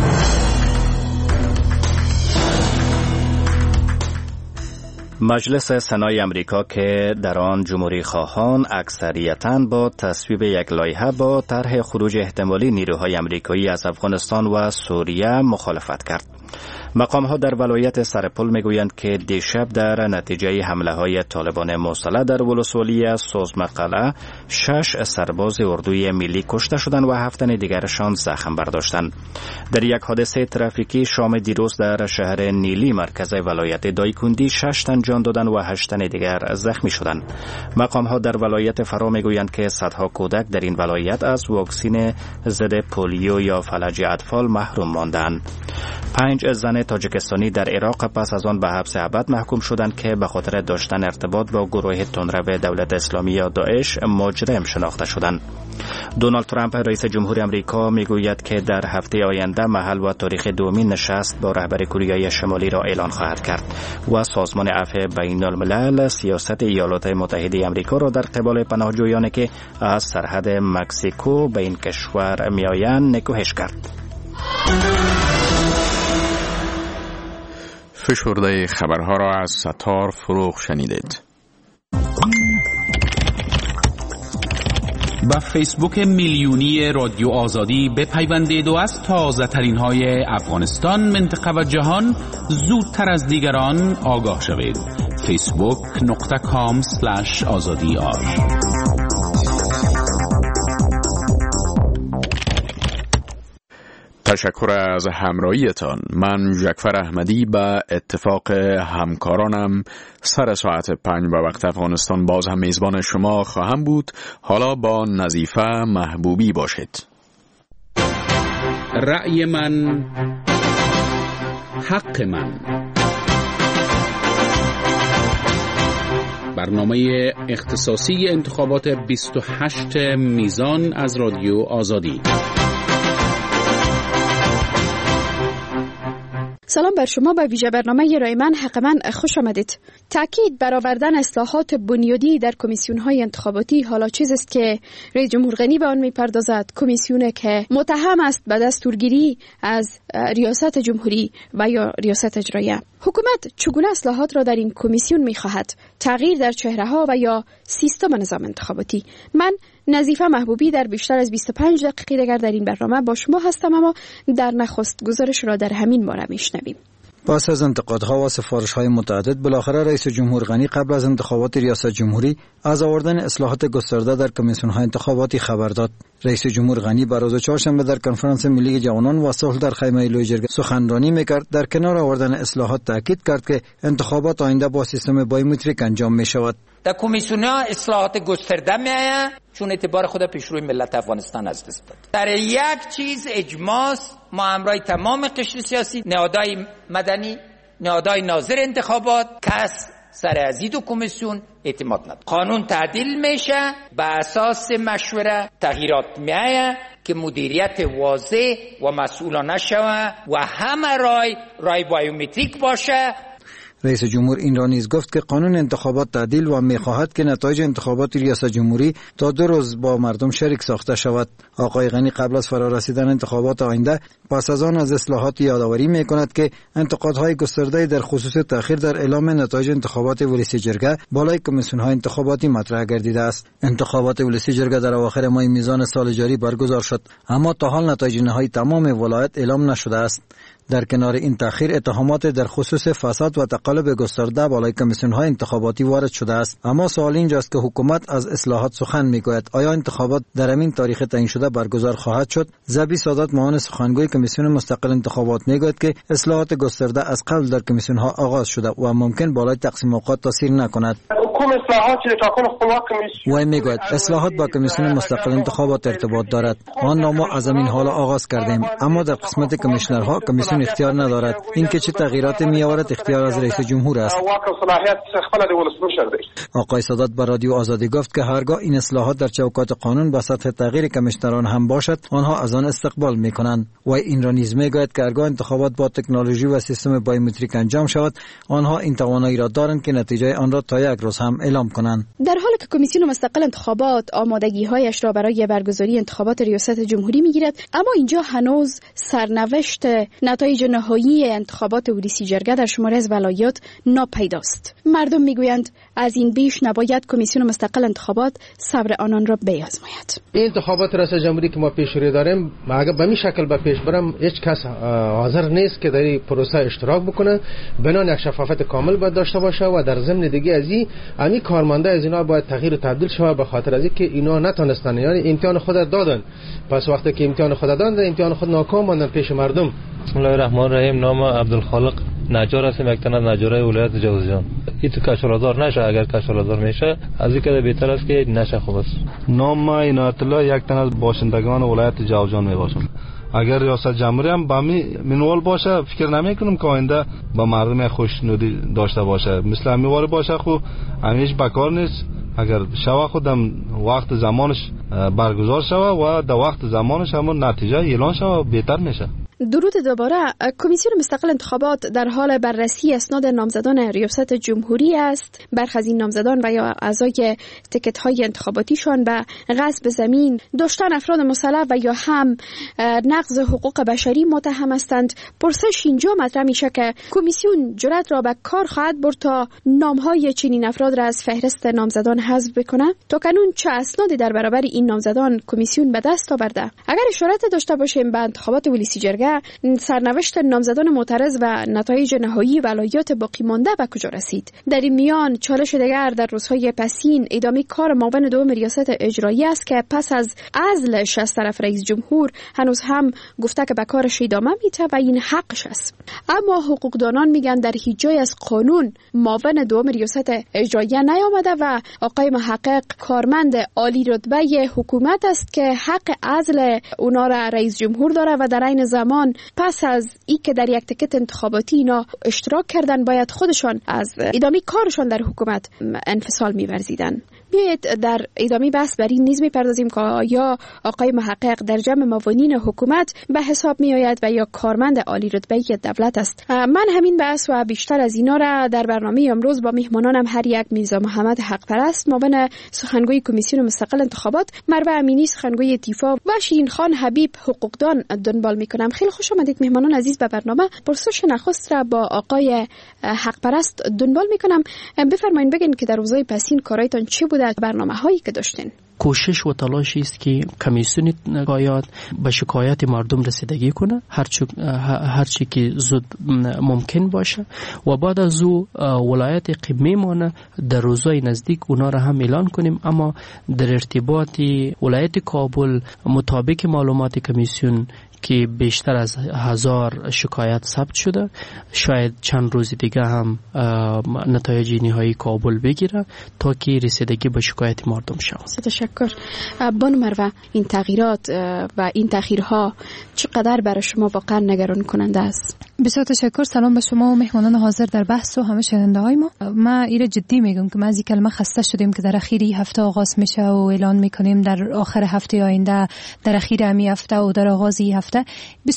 مجلس سنای امریکا که در آن جمهوری خواهان اکثریتاً با تصویب یک لایحه با طرح خروج احتمالی نیروهای امریکایی از افغانستان و سوریه مخالفت کرد. مقام ها در ولایت سرپل میگویند که دیشب در نتیجه حمله های طالبان مسلح در ولسوالی سوزمقلعه شش سرباز اردوی ملی کشته شدند و هفت تن دیگرشان زخم برداشتند. در یک حادثه ترافیکی شام دیروز در شهر نیلی مرکز ولایت دایکندی شش تن جان دادند و هشت تن دیگر زخمی شدند. مقام ها در ولایت فرا میگویند که صدها کودک در این ولایت از واکسین ضد پولیو یا فلج اطفال محروم ماندند. پنج زن تاجیکستانی در عراق پس از آن به حبس ابد محکوم شدند که به خاطر داشتن ارتباط با گروه تندرو دولت اسلامی یا داعش مجرم شناخته شدند. دونالد ترامپ رئیس جمهور آمریکا میگوید که در هفته آینده محل و تاریخ دومین نشست با رهبر کره شمالی را اعلان خواهد کرد و سازمان عفو بین الملل سیاست ایالات متحده آمریکا را در قبال پناهجویانی که از سرحد مکزیکو به این کشور میآیند نکوهش کرد. فشرده خبرها را از ستار فروغ شنیدید. با فیسبوک میلیونی رادیو آزادی بپیوندید و از تازه ترین های افغانستان، منطقه و جهان زودتر از دیگران آگاه شوید. فیسبوک نقطه کام سلش آزادی آر. تشکر از همراهیتان. من جعفر احمدی به اتفاق همکارانم سر ساعت پنج به وقت افغانستان باز هم میزبان شما خواهم بود. حالا با نظیفه محبوبی باشید. رأی من حق من. برنامه اختصاصی انتخابات بیست و هشت میزان از رادیو آزادی. سلام بر شما. به ویژه برنامه رای من حق من خوش آمدید. تاکید برآوردن اصلاحات بنیادی در کمیسیون‌های انتخاباتی حالا چیزی است که رئیس جمهور غنی به آن می‌پردازد. کمیسیونی که متهم است به دستورگیری از ریاست جمهوری و یا ریاست اجراییه. حکومت چگونه اصلاحات را در این کمیسیون می‌خواهد؟ تغییر در چهره‌ها و یا سیستم نظام انتخاباتی. من نظیفه محبوبی در بیشتر از بیست و پنج دقیقه دیگر در این برنامه با شما هستم، اما در نخست گزارش را در همین باره میشنویم. پس از انتقادها و سفارش‌های متعدد، بالاخره رئیس جمهور غنی قبل از انتخابات ریاست جمهوری از آوردن اصلاحات گسترده در کمیسیون‌های انتخاباتی خبر داد. رئیس جمهور غنی بر روز چهارشنبه در کنفرانس ملی جوانان و صلح در خیمه لوی جرگه سخنرانی می‌کرد. در کنار آوردن اصلاحات تاکید کرد که انتخابات آینده با سیستم بایومتریک انجام می‌شود. در کمیسیون‌ها اصلاحات گسترده می‌آید چون اعتبار خود پیشروی ملت افغانستان از دست داد. در یک چیز اجماع ما همراه تمام قشر سیاسی، نهادهای مدنی، نهادهای ناظر انتخابات، کس سر از این دو کمیسیون اعتماد نداره. قانون تعدیل میشه، به اساس مشوره تغییرات میآید که مدیریت واضح و مسئولانه شود و همه رای رای بایومتریک باشه. رئیس جمهور این را نیز گفت که قانون انتخابات تعدیل و می‌خواهد که نتایج انتخابات ریاست جمهوری تا دو روز با مردم شریک ساخته شود. آقای غنی قبل از فرارسیدن انتخابات آینده پس از آن از اصلاحات یادآوری می‌کند که انتقادهای گسترده در خصوص تأخیر در اعلام نتایج انتخابات ولسی جرگه بالای کمیسیون‌های انتخاباتی مطرح گردیده است. انتخابات ولسی جرگه در اواخر ماه میزان سال جاری برگزار شد، اما تا حال نتایج نهایی تمام ولایت اعلام نشده است. در کنار این تأخیر اتهامات در خصوص فساد و تقلب گسترده بالای کمیسیون‌های انتخاباتی وارد شده است. اما سوال اینجاست که حکومت از اصلاحات سخن میگوید. آیا انتخابات در همین تاریخ تعیین شده برگزار خواهد شد؟ زبی سادات معاون سخنگوی کمیسیون مستقل انتخابات میگوید که اصلاحات گسترده از قبل در کمیسیون‌ها آغاز شده و ممکن بالای تقسیم اوقات تاثیر نکند. وی میگوید اصلاحات با کمیسیون مستقل انتخابات ارتباط دارد. آن را ما از این حال آغاز کردیم، اما در قسمت کمیشنرها کمیسیون اختیار ندارد. این که چه تغییرات میآورد اختیار از رئیس جمهور است. آقای سادات با رادیو آزادی گفت که هرگاه این اصلاحات در چوکات قانون به سطح تغییر کمیشنران هم باشد، آنها از آن استقبال میکنند. و این را نیز میگوید که هرگاه انتخابات با تکنولوژی و سیستم بایومتریک انجام شود، آنها این توانایی را دارند که نتیجه آن را تا یک روز هم اعلام کنند. در حالی که کمیسیون مستقل انتخابات آمادگی‌هایش را برای برگزاری انتخابات ریاست جمهوری میگیرد، اما اینجا هنوز سرنوشت نتایج نهایی انتخابات ولسی جرگه در شماری از ولایات ناپیداست. مردم میگویند از این بیش نباید کمیسیون مستقل انتخابات صبر آنان را بیازماید. این انتخابات ریاست جمهوری که ما پیش رو داریم، اگر به این شکل به پیش برم، هیچ کس حاضر نیست که در این پروسه اشتراک بکنه. بنان یک شفافیت کامل باید داشته باشه و در ضمن دیگه از این امی کارمنده از اینا باید تغییر و تبدیل شود، به خاطر از اینکه اینا نتونستن، یعنی امتحان خود دادن، پس وقتی که امتحان خود دادن امتحان خود ناکام ماندن پیش مردم. بسم الله الرحمن الرحیم. نام عبدالخالق نجار هستم، یک تن از نجارای ولایت جوزجان. این تو کشورازار نشه، اگر کشورازار میشه از این که بهتر است که نشه. خوب است. نام عنایت الله، یک تن از باشندگان ولایت جوزجان میباشم. اگر ریاست جمهوری هم با می منوال باشه، فکر نمی کنم که آینده با مردم خوشنودی داشته باشه. مثل همیواری باشه خو همیش بکار نیست. اگر شوا خودم وقت زمانش برگزار شوه و در وقت زمانش همون نتیجه اعلان شوه، بهتر میشه. درود دوباره. کمیسیون مستقل انتخابات در حال بررسی اسناد نامزدان ریاست جمهوری است. برخی از این نامزدان و یا اعضای تکت های انتخاباتیشان به غصب زمین، داشتن افراد مسلح و یا هم نقض حقوق بشری متهم هستند. پرسش اینجا مطرح میشه که کمیسیون جرأت را به کار خواهد برد تا نام های چنین افراد را از فهرست نامزدان حذف بکنه؟ تا کنون چه اسنادی در برابر این نامزدان کمیسیون به دست آورده؟ اگر اشارت داشته باشیم به انتخابات ولسی جرگه، سرنوشت نامزدان معترض و نتایج نهایی ولایات باقی مانده به کجا رسید؟ در این میان چالش دیگر در روزهای پسین ادامه کار معاون دوم ریاست اجرایی است که پس از عزلش از طرف رئیس جمهور هنوز هم گفته که به کارش ادامه میده و این حقش است. اما حقوقدانان میگن در هیچ جای از قانون معاون دوم ریاست اجرایی نیامده و آقای محقق کارمند عالی رتبه حکومت است که حق عزل اونا را رئیس جمهور داره و در عین زمان پس از این که در یک تکت انتخاباتی اینا اشتراک کردن باید خودشان از ادامه کارشان در حکومت انفصال می‌ورزیدن. بیایید در ادامه بحث بر این نیز می‌پردازیم که یا آقای محقق در جمع معاونین حکومت به حساب می‌آید و یا کارمند عالی رتبه دولت است. من همین بحث و بیشتر از اینا را در برنامه امروز با میهمانانم هر یک میرزا محمد حق پرست معاون سخنگوی کمیسیون مستقل انتخابات، مروه امینی سخنگوی تیفا و شیرین خان حبیب حقوقدان دنبال می‌کنم. خیلی خوش آمدید مهمانان عزیز به برنامه. پرسش نخست را با آقای حق پرست دنبال می‌کنم. بفرمایید بگین که در روزهای پسین کارایتان چی بوده، برنامه هایی که داشتین؟ کوشش و تلاشی است که کمیسیون شکایات به شکایت مردم رسیدگی کنه، هرچی هرچی که زود ممکن باشه و بعد از او ولایت که میمونه در روزهای نزدیک اونا را هم اعلان کنیم. اما در ارتباط ولایت کابل مطابق معلومات کمیسیون که بیشتر از هزار شکایت ثبت شده، شاید چند روز دیگه هم نتایج نهایی کابل بگیره تا که رسیدگی به شکایت مردم شود. تشکر. بانو مروه، این تغییرات و این تأخیرها چقدر برای شما واقعا نگران کننده است؟ بسیار تشکر. سلام به شما و مهمانان حاضر در بحث و همه شنونده های ما. ما ایره جدی میگم که ما از این کلمه خسته شدیم که در اخیر هفته آغاز میشه و اعلان میکنیم در آخر هفته آینده، در اخیر همی هفته و در آغاز هفته. بسیار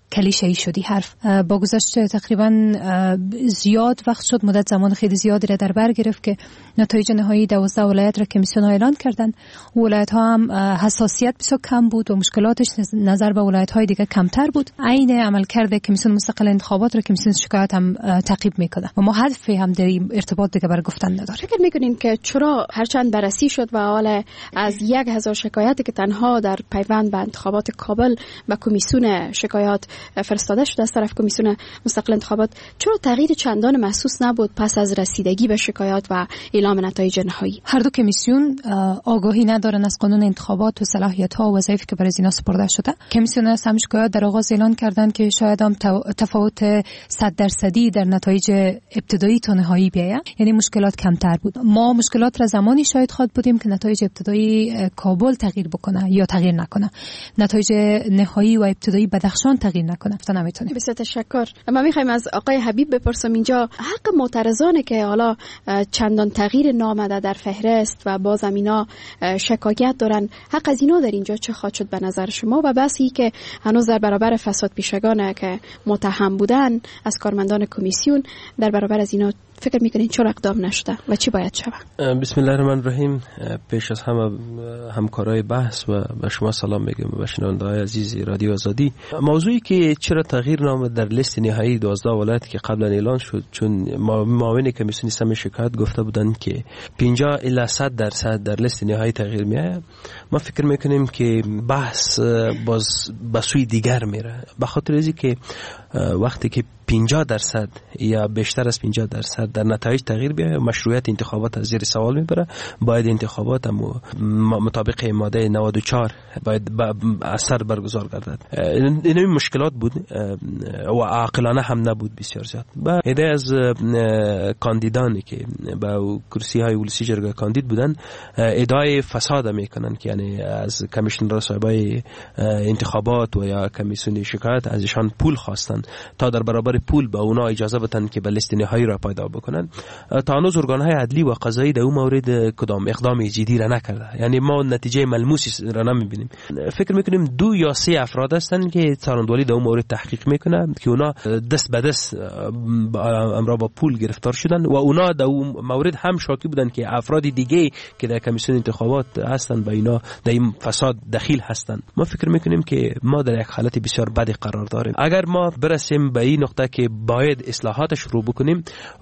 کلیشه‌ای شدی حرف. با گذشت تقریبا زیاد وقت شد، مدت زمان خیلی زیادی را در بر گرفت که نتایج نهایی دوازده ولایت را کمیسیون ها اعلان کردند. ولایت ها هم حساسیت بسیار کم بود و مشکلاتش نظر به ولایت های دیگه کمتر بود. عین عملکرد کمیسیون مستقل انتخابات را کمیسیون شکایت هم تعقیب میکنه و ما حرفی هم در این ارتباط دیگه بر گفتن نداره. فکر میکنین که چرا هرچند بررسی شد و حالا از یک هزار شکایتی که تنها در پیوند به انتخابات کابل و کمیسیون شکایات فرستاده شده از طرف کمیسیون مستقل انتخابات، چرا تغییر چندان محسوس نبود پس از رسیدگی به شکایات و اعلام نتایج نهایی؟ هر دو کمیسیون آگاهی ندارن از قانون انتخابات و صلاحیت‌ها و وظایفی که برای اینا سپرده شده. کمیسیون از هم شکایات در آغاز اعلان کردند که شاید هم تفاوت صد درصدی در نتایج ابتدایی تا نهایی بیاید، یعنی مشکلات کمتر بود. ما مشکلات را زمانی شاهد خواهد بودیم که نتایج ابتدایی کابل تغییر بکنه یا تغییر نکنه، نتایج نهایی و ابتدایی بدخشان تغییر نکنه. تا نمیتونیم. بسیار تشکر. ما میخوایم از آقای حبیب بپرسم اینجا حق معترضانه که حالا چندان تغییر نامده در فهرست و باز اینا شکایت دارن، حق از اینا در اینجا چه خواهد شد به نظر شما؟ و بحثی که هنوز در برابر فساد پیشگانه که متهم بودن از کارمندان کمیسیون، در برابر از اینا فکر میکنین چرا اقدام نشده و چی باید شود؟ بسم الله الرحمن الرحیم. پیش از همه همکارای بحث و به شما سلام میگم و شنونده‌های عزیز رادیو آزادی. موضوعی که چرا تغییر نامه در لیست نهایی دوازده ولایت که قبلا اعلان شد، چون معاون کمیسیون سم شکایت گفته بودند که پنجاه الی صد درصد در لیست نهایی تغییر میاد، ما فکر میکنیم که بحث باز به سوی دیگر میره، به خاطر اینکه که وقتی که پنجاه درصد یا بیشتر از پنجاه درصد در نتایج تغییر بیاید، مشروعیت انتخابات از زیر سوال میبره. باید انتخابات هم مطابق ماده نود و چهار باید اثر برگزار گردد. این مشکلات بود و عاقلانه هم نبود بسیار زیاد. با ایده از کاندیدانی که با کرسی های ولسی جرگه کاندید بودن ادعای فساد میکنن که یعنی از کمیشنر صاحبای انتخابات و یا کمیسیون شکایت ازشان پول خواستن تا در برابر پول به اونا اجازه بدن که به لیست نهایی را پیدا بکنن. تا هنوز ارگان‌های عدلی و قضایی در اون مورد کدام اقدام جدی را نکرده، یعنی ما نتیجه ملموسی را نمیبینیم. فکر میکنیم دو یا سه افراد هستن که څارندوالی در اون مورد تحقیق میکنه که اونا دست به دست امرا با پول گرفتار شدن و اونا در اون مورد هم شاکی بودن که افراد دیگه که در کمیسیون انتخابات هستن با اینا در این فساد دخیل هستن. ما فکر میکنیم که ما در یک حالت بسیار بدی قرار داریم. اگر ما برسیم به این نقطه که باید اصلاحاتش رو بکنیم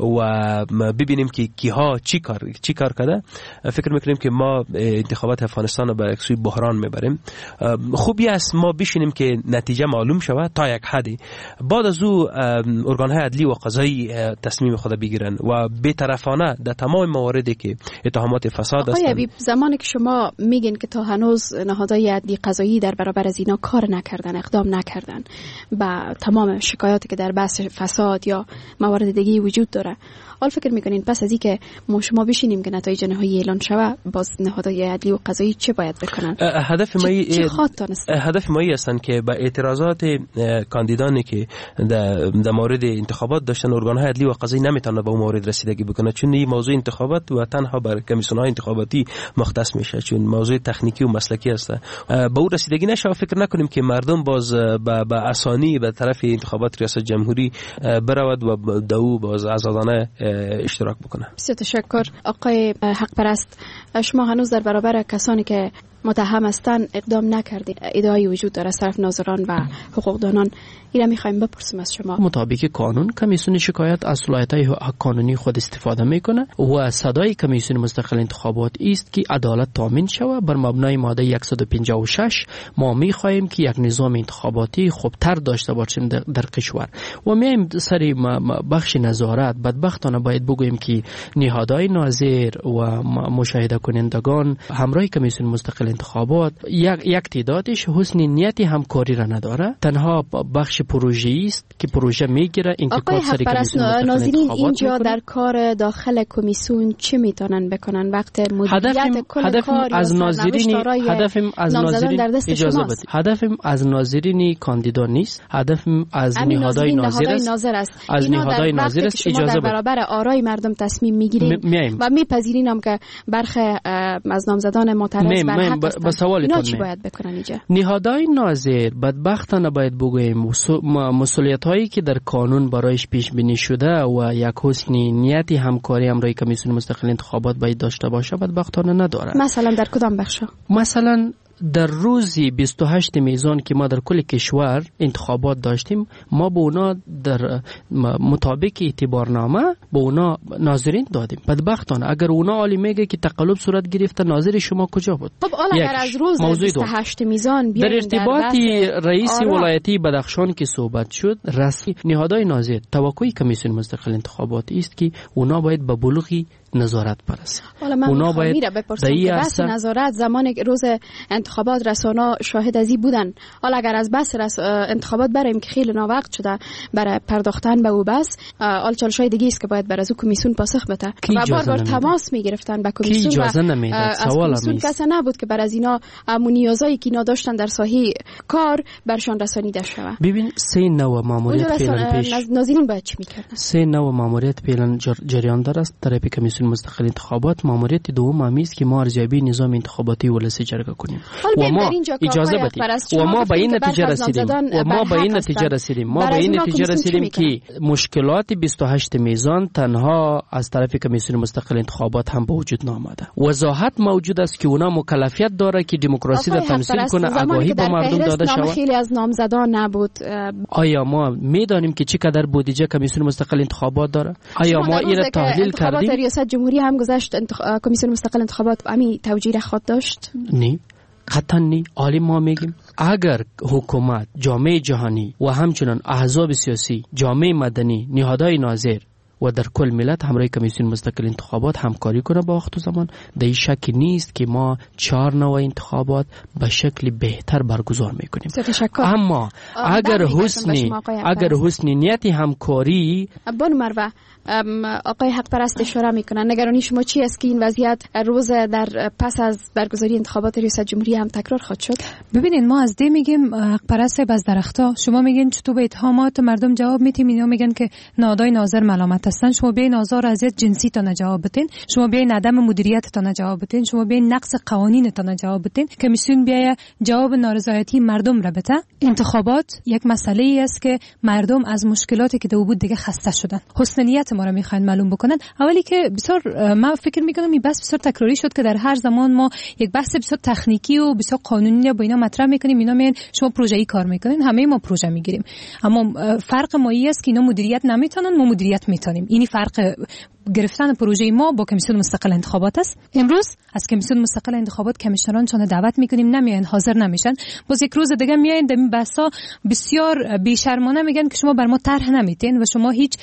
و ببینیم که کیها چی کار چی کار کرده، فکر میکنیم که ما انتخابات افغانستان رو به سوی بحران میبریم. خوبی است ما بشینیم که نتیجه معلوم شود تا یک حدی، بعد از او ارگان‌های عدلی و قضایی تصمیم خود بگیرن و بی‌طرفانه در تمام مواردی که اتهامات فساد است. آقای زمانی که شما میگین که تا هنوز نهادهای عدلی قضایی در برابر از اینا کار نکردن، اقدام نکردن با تمام شکایاتی که در بحث فساد یا موارد دیگه وجود داره، حال فکر میکنین پس از اینکه ما شما بشینیم که نتایج نهایی اعلان شود، باز نهادهای عدلی و قضایی چه باید بکنن؟ هدف ما هدف ما هستن که با اعتراضات کاندیدانی که در مورد انتخابات داشتن، ارگان‌های عدلی و قضایی نمیتونه به اون مورد رسیدگی بکنه، چون این موضوع انتخابات و تنها بر کمیسیون‌های انتخاباتی مختص میشه، چون موضوع تکنیکی و مسلکی است. به اون رسیدگی نشه. فکر نکنیم که مردم باز به اسانی به طرف انتخابات ریاست جمهوری برود و دو باز آزادانه اشتراک بکنه. بسیار تشکر. آقای حق پرست، شما هنوز در برابر کسانی که متهم هستند اقدام نکردید، ادعای وجود داره از طرف ناظران و حقوقدانان، اینا میخوایم بپرسیم از شما. مطابق قانون کمیسیون شکایت از صلاحیت‌های قانونی خود استفاده میکنه و صدای کمیسیون مستقل انتخابات است که عدالت تامین شود. بر مبنای ماده صد و پنجاه و شش ما میخوایم که یک نظام انتخاباتی خوبتر داشته باشیم در کشور و میایم سری بخش نظارت. بدبختانه باید بگوییم که نهادهای ناظر و مشاهده کنندگان همراه کمیسیون مستقل انتخابات یک یک تعدادش حسن نیت همکاری را نداره، تنها بخش پروژه‌ای است که پروژه میگیره این که کار سری کمیسیون مستقل ناظرین اینجا در کار داخل کمیسیون چی میتونن بکنن وقت مدیریت کل کار از ناظرین هدفم از ناظرین اجازه بدید هدفم از ناظرین کاندیدا نیست، هدفم از نهادهای ناظر است. از نهادهای ناظر است. اجازه بدید برابر آرای مردم تصمیم میگیرین و میپذیرین هم که برخی از نامزدان معترض بر حق به سوالتون چی باید بکنن اینجا؟ نهادهای ناظر بدبختانه باید بگوییم مسئولیت هایی که در قانون برایش پیش بینی شده و یک حسن نیتی همکاری همراه کمیسیون مستقل انتخابات باید داشته باشه بدبختانه نداره. مثلا در کدام بخشا؟ مثلا در روزی بیست و هشت میزان که ما در کل کشور انتخابات داشتیم، ما به اونا در مطابق اعتبارنامه به اونا ناظرین دادیم. بدبختانه اگر اونا عالی میگه که تقلب صورت گرفته، ناظر شما کجا بود؟ خب اگر از روز بیست و هشت میزان در ارتباط رئیس ولایتی بدخشان که صحبت شد، رسمی نهادهای ناظر توقعی کمیسیون مستقل انتخابات است که اونا باید به بلوغی نظارت برسه. اونا باید میره بپرسم که بس نظارت زمان روز انتخابات رسانه شاهد ازی بودن. حالا اگر از بس رس... انتخابات بریم که خیلی ناوقت شده برای پرداختن به او بس، آل چالشای دیگه است که باید بر از او کمیسیون پاسخ بده و بار بار تماس میگرفتن با کمیسیون و از کمیسیون کسی نبود که بر از اینا نیازایی که اینا داشتن در ساحه کار برشان رسانیده شود. ببین سه نوع ماموریت فعلا پیش ناظرین باید چی میکردن؟ سه نوع ماموریت فعلا جریان داره است طرف کمیسیون مستقل انتخابات. ماموریت دوم هم است که ما ارزیابی نظام انتخاباتی ولسی جرگه کنیم و ما اجازه بدیم و ما به این نتیجه رسیدیم و ما به این نتیجه رسیدیم ما به این نتیجه رسیدیم که مشکلات بیست و هشت میزان تنها از طرف کمیسیون مستقل انتخابات هم به وجود نآمده. وضاحت موجود است که اونا مکلفیت داره که دموکراسی را تمثیل کنه، آگاهی به مردم داده شود. خیلی از نامزدان نبود. آیا ما میدانیم که چقدر بودجه کمیسیون مستقل انتخابات داره؟ آیا ما این را تحلیل کردیم؟ ریاست جمهوری هم گذشت انتخ... کمیسیون مستقل انتخابات امی توجیه خود داشت؟ نه قطعا نه. عالی ما میگیم اگر حکومت، جامعه جهانی و همچنان احزاب سیاسی، جامعه مدنی، نهادهای ناظر و در کل ملت همراه کمیسیون مستقل انتخابات همکاری کنه با وقت و زمان، در این شک نیست که ما چهار نوع انتخابات به شکل بهتر برگزار میکنیم. اما اگر حسنی اگر حسنی نیتی همکاری بانو مروه آقای حق پرست اشاره میکنن، نگرانی شما چی است که این وضعیت روز در پس از برگزاری انتخابات ریاست جمهوری هم تکرار خواهد شد؟ ببینید ما از ده میگیم حق پرست باز درختا. شما میگین چطور به اتهامات مردم جواب میدیم، اینا میگن که نهادهای ناظر ملامت هستن. شما بیاین آزار اذیت جنسی تا جواب بدین، شما بیاین عدم مدیریت تا جواب بدین، شما بیاین نقض قوانین تا جواب بدین. کمیسیون بیاید جواب نارضایتی مردم را بده. انتخابات یک مسئله ای است که مردم از مشکلاتی که دو بود دیگه خسته شدن. حسن نیت ما را میخواین معلوم بکنن. اولی که بسیار من فکر میکنم این بحث بسیار تکراری شد که در هر زمان ما یک بحث بسیار تکنیکی و بسیار قانونی با اینا مطرح میکنیم. اینا میگن شما پروژه‌ای کار میکنین، همه ما پروژه میگیریم، اما فرق ما این است که اینا مدیریت نمیتونن، ما مدیریت میتونیم. اینی فرق گرفتن پروژه ما با کمیسیون مستقل انتخابات است. امروز از کمیسیون مستقل انتخابات کمیشنران چون دعوت میکنیم نمیاین، حاضر نمیشن. باز یک روز دیگه میاین در این بحثا بسیار بی‌شرمانه میگن که شما بر ما طرح نمیتین و شما هیچ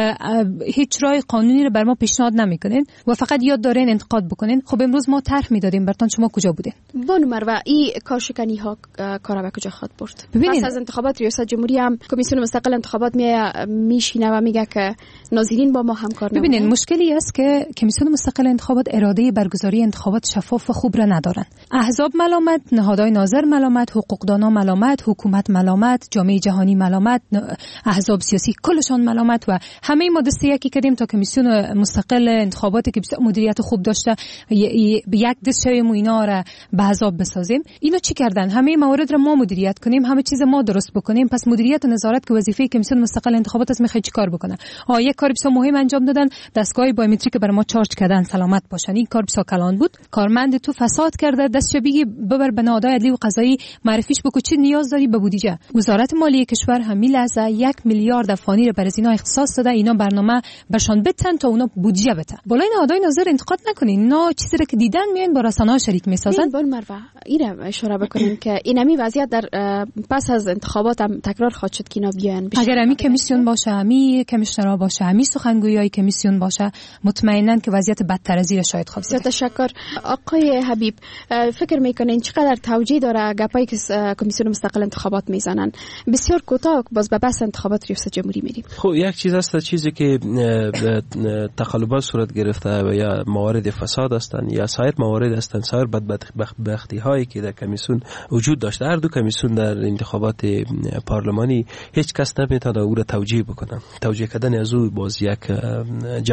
هیچ راه قانونی رو بر ما پیشنهاد نمیکنین و فقط یاد دارین انتقاد بکنین. خب امروز ما طرح میدادیم براتون، شما کجا بودین؟ بانو مروه این کارشکنی ها کارا به کجا خواهد برد؟ پس از انتخابات ریاست جمهوری هم کمیسیون مستقل انتخابات میشینه و میگه که ناظرین با ما همکار نمیکنن. مشکلی است که کمیسیون مستقل انتخابات اراده برگزاری انتخابات شفاف و خوب را ندارن. احزاب ملامت، نهادهای ناظر ملامت، حقوقدانا ملامت، حکومت ملامت، جامعه جهانی ملامت، احزاب سیاسی کلشان ملامت و همه ما دسته یکی کردیم تا کمیسیون مستقل انتخاباتی که مدیریت خوب داشته به یک دست شویم و اینا را به احزاب بسازیم. اینا چی کردن؟ همه موارد را ما مدیریت کنیم، همه چیز ما درست بکنیم. پس مدیریت و نظارت که وظیفه کمیسیون مستقل انتخابات است، میخواد چیکار بکنه؟ آ یک کار بسیار مهم انجام دادن، دستگاه بایومتریک برای ما چارج کردن، سلامت باشن. این کار بسیار کلان بود. کارمند تو فساد کرده، دستش بگی ببر به نهادهای عدلی و قضایی معرفیش بگو چی نیاز داری به بودجه. وزارت مالیه کشور همین لحظه یک میلیارد افغانی رو برای اینا اختصاص داده. اینا برنامه برشان بتن تا اونا بودجه بده. بالای نهادهای ناظر انتقاد نکنین. اینا چیزی رو که دیدن میان با رسانه‌ها شریک میسازن. بل مروه اینم اشاره بکنیم که اینمی وضعیت در پس از انتخابات هم تکرار خواهد شد که اینا بیان. اگر امی کمیسیون باشه، امی کمیشنرها باشه، امی سخنگویای کمیسیون باشه، مطمئناً که وضعیت بدتر از این شاید خواهد شد. تشکر. آقای حبیب فکر میکنین چقدر توجیه داره گپایی که کمیسیون مستقل انتخابات میزنن؟ بسیار کوتاه باز به بحث انتخابات ریاست جمهوری میریم. خب یک چیز هست، چیزی که تقلبات صورت گرفته و یا موارد فساد هستند یا سایر موارد هستند، سایر بدبختی هایی که در کمیسیون وجود داشته. هر دو کمیسیون در انتخابات پارلمانی هیچ کس نمیتونه او را توجیه بکنه. توجیه کردن از او باز یک جفا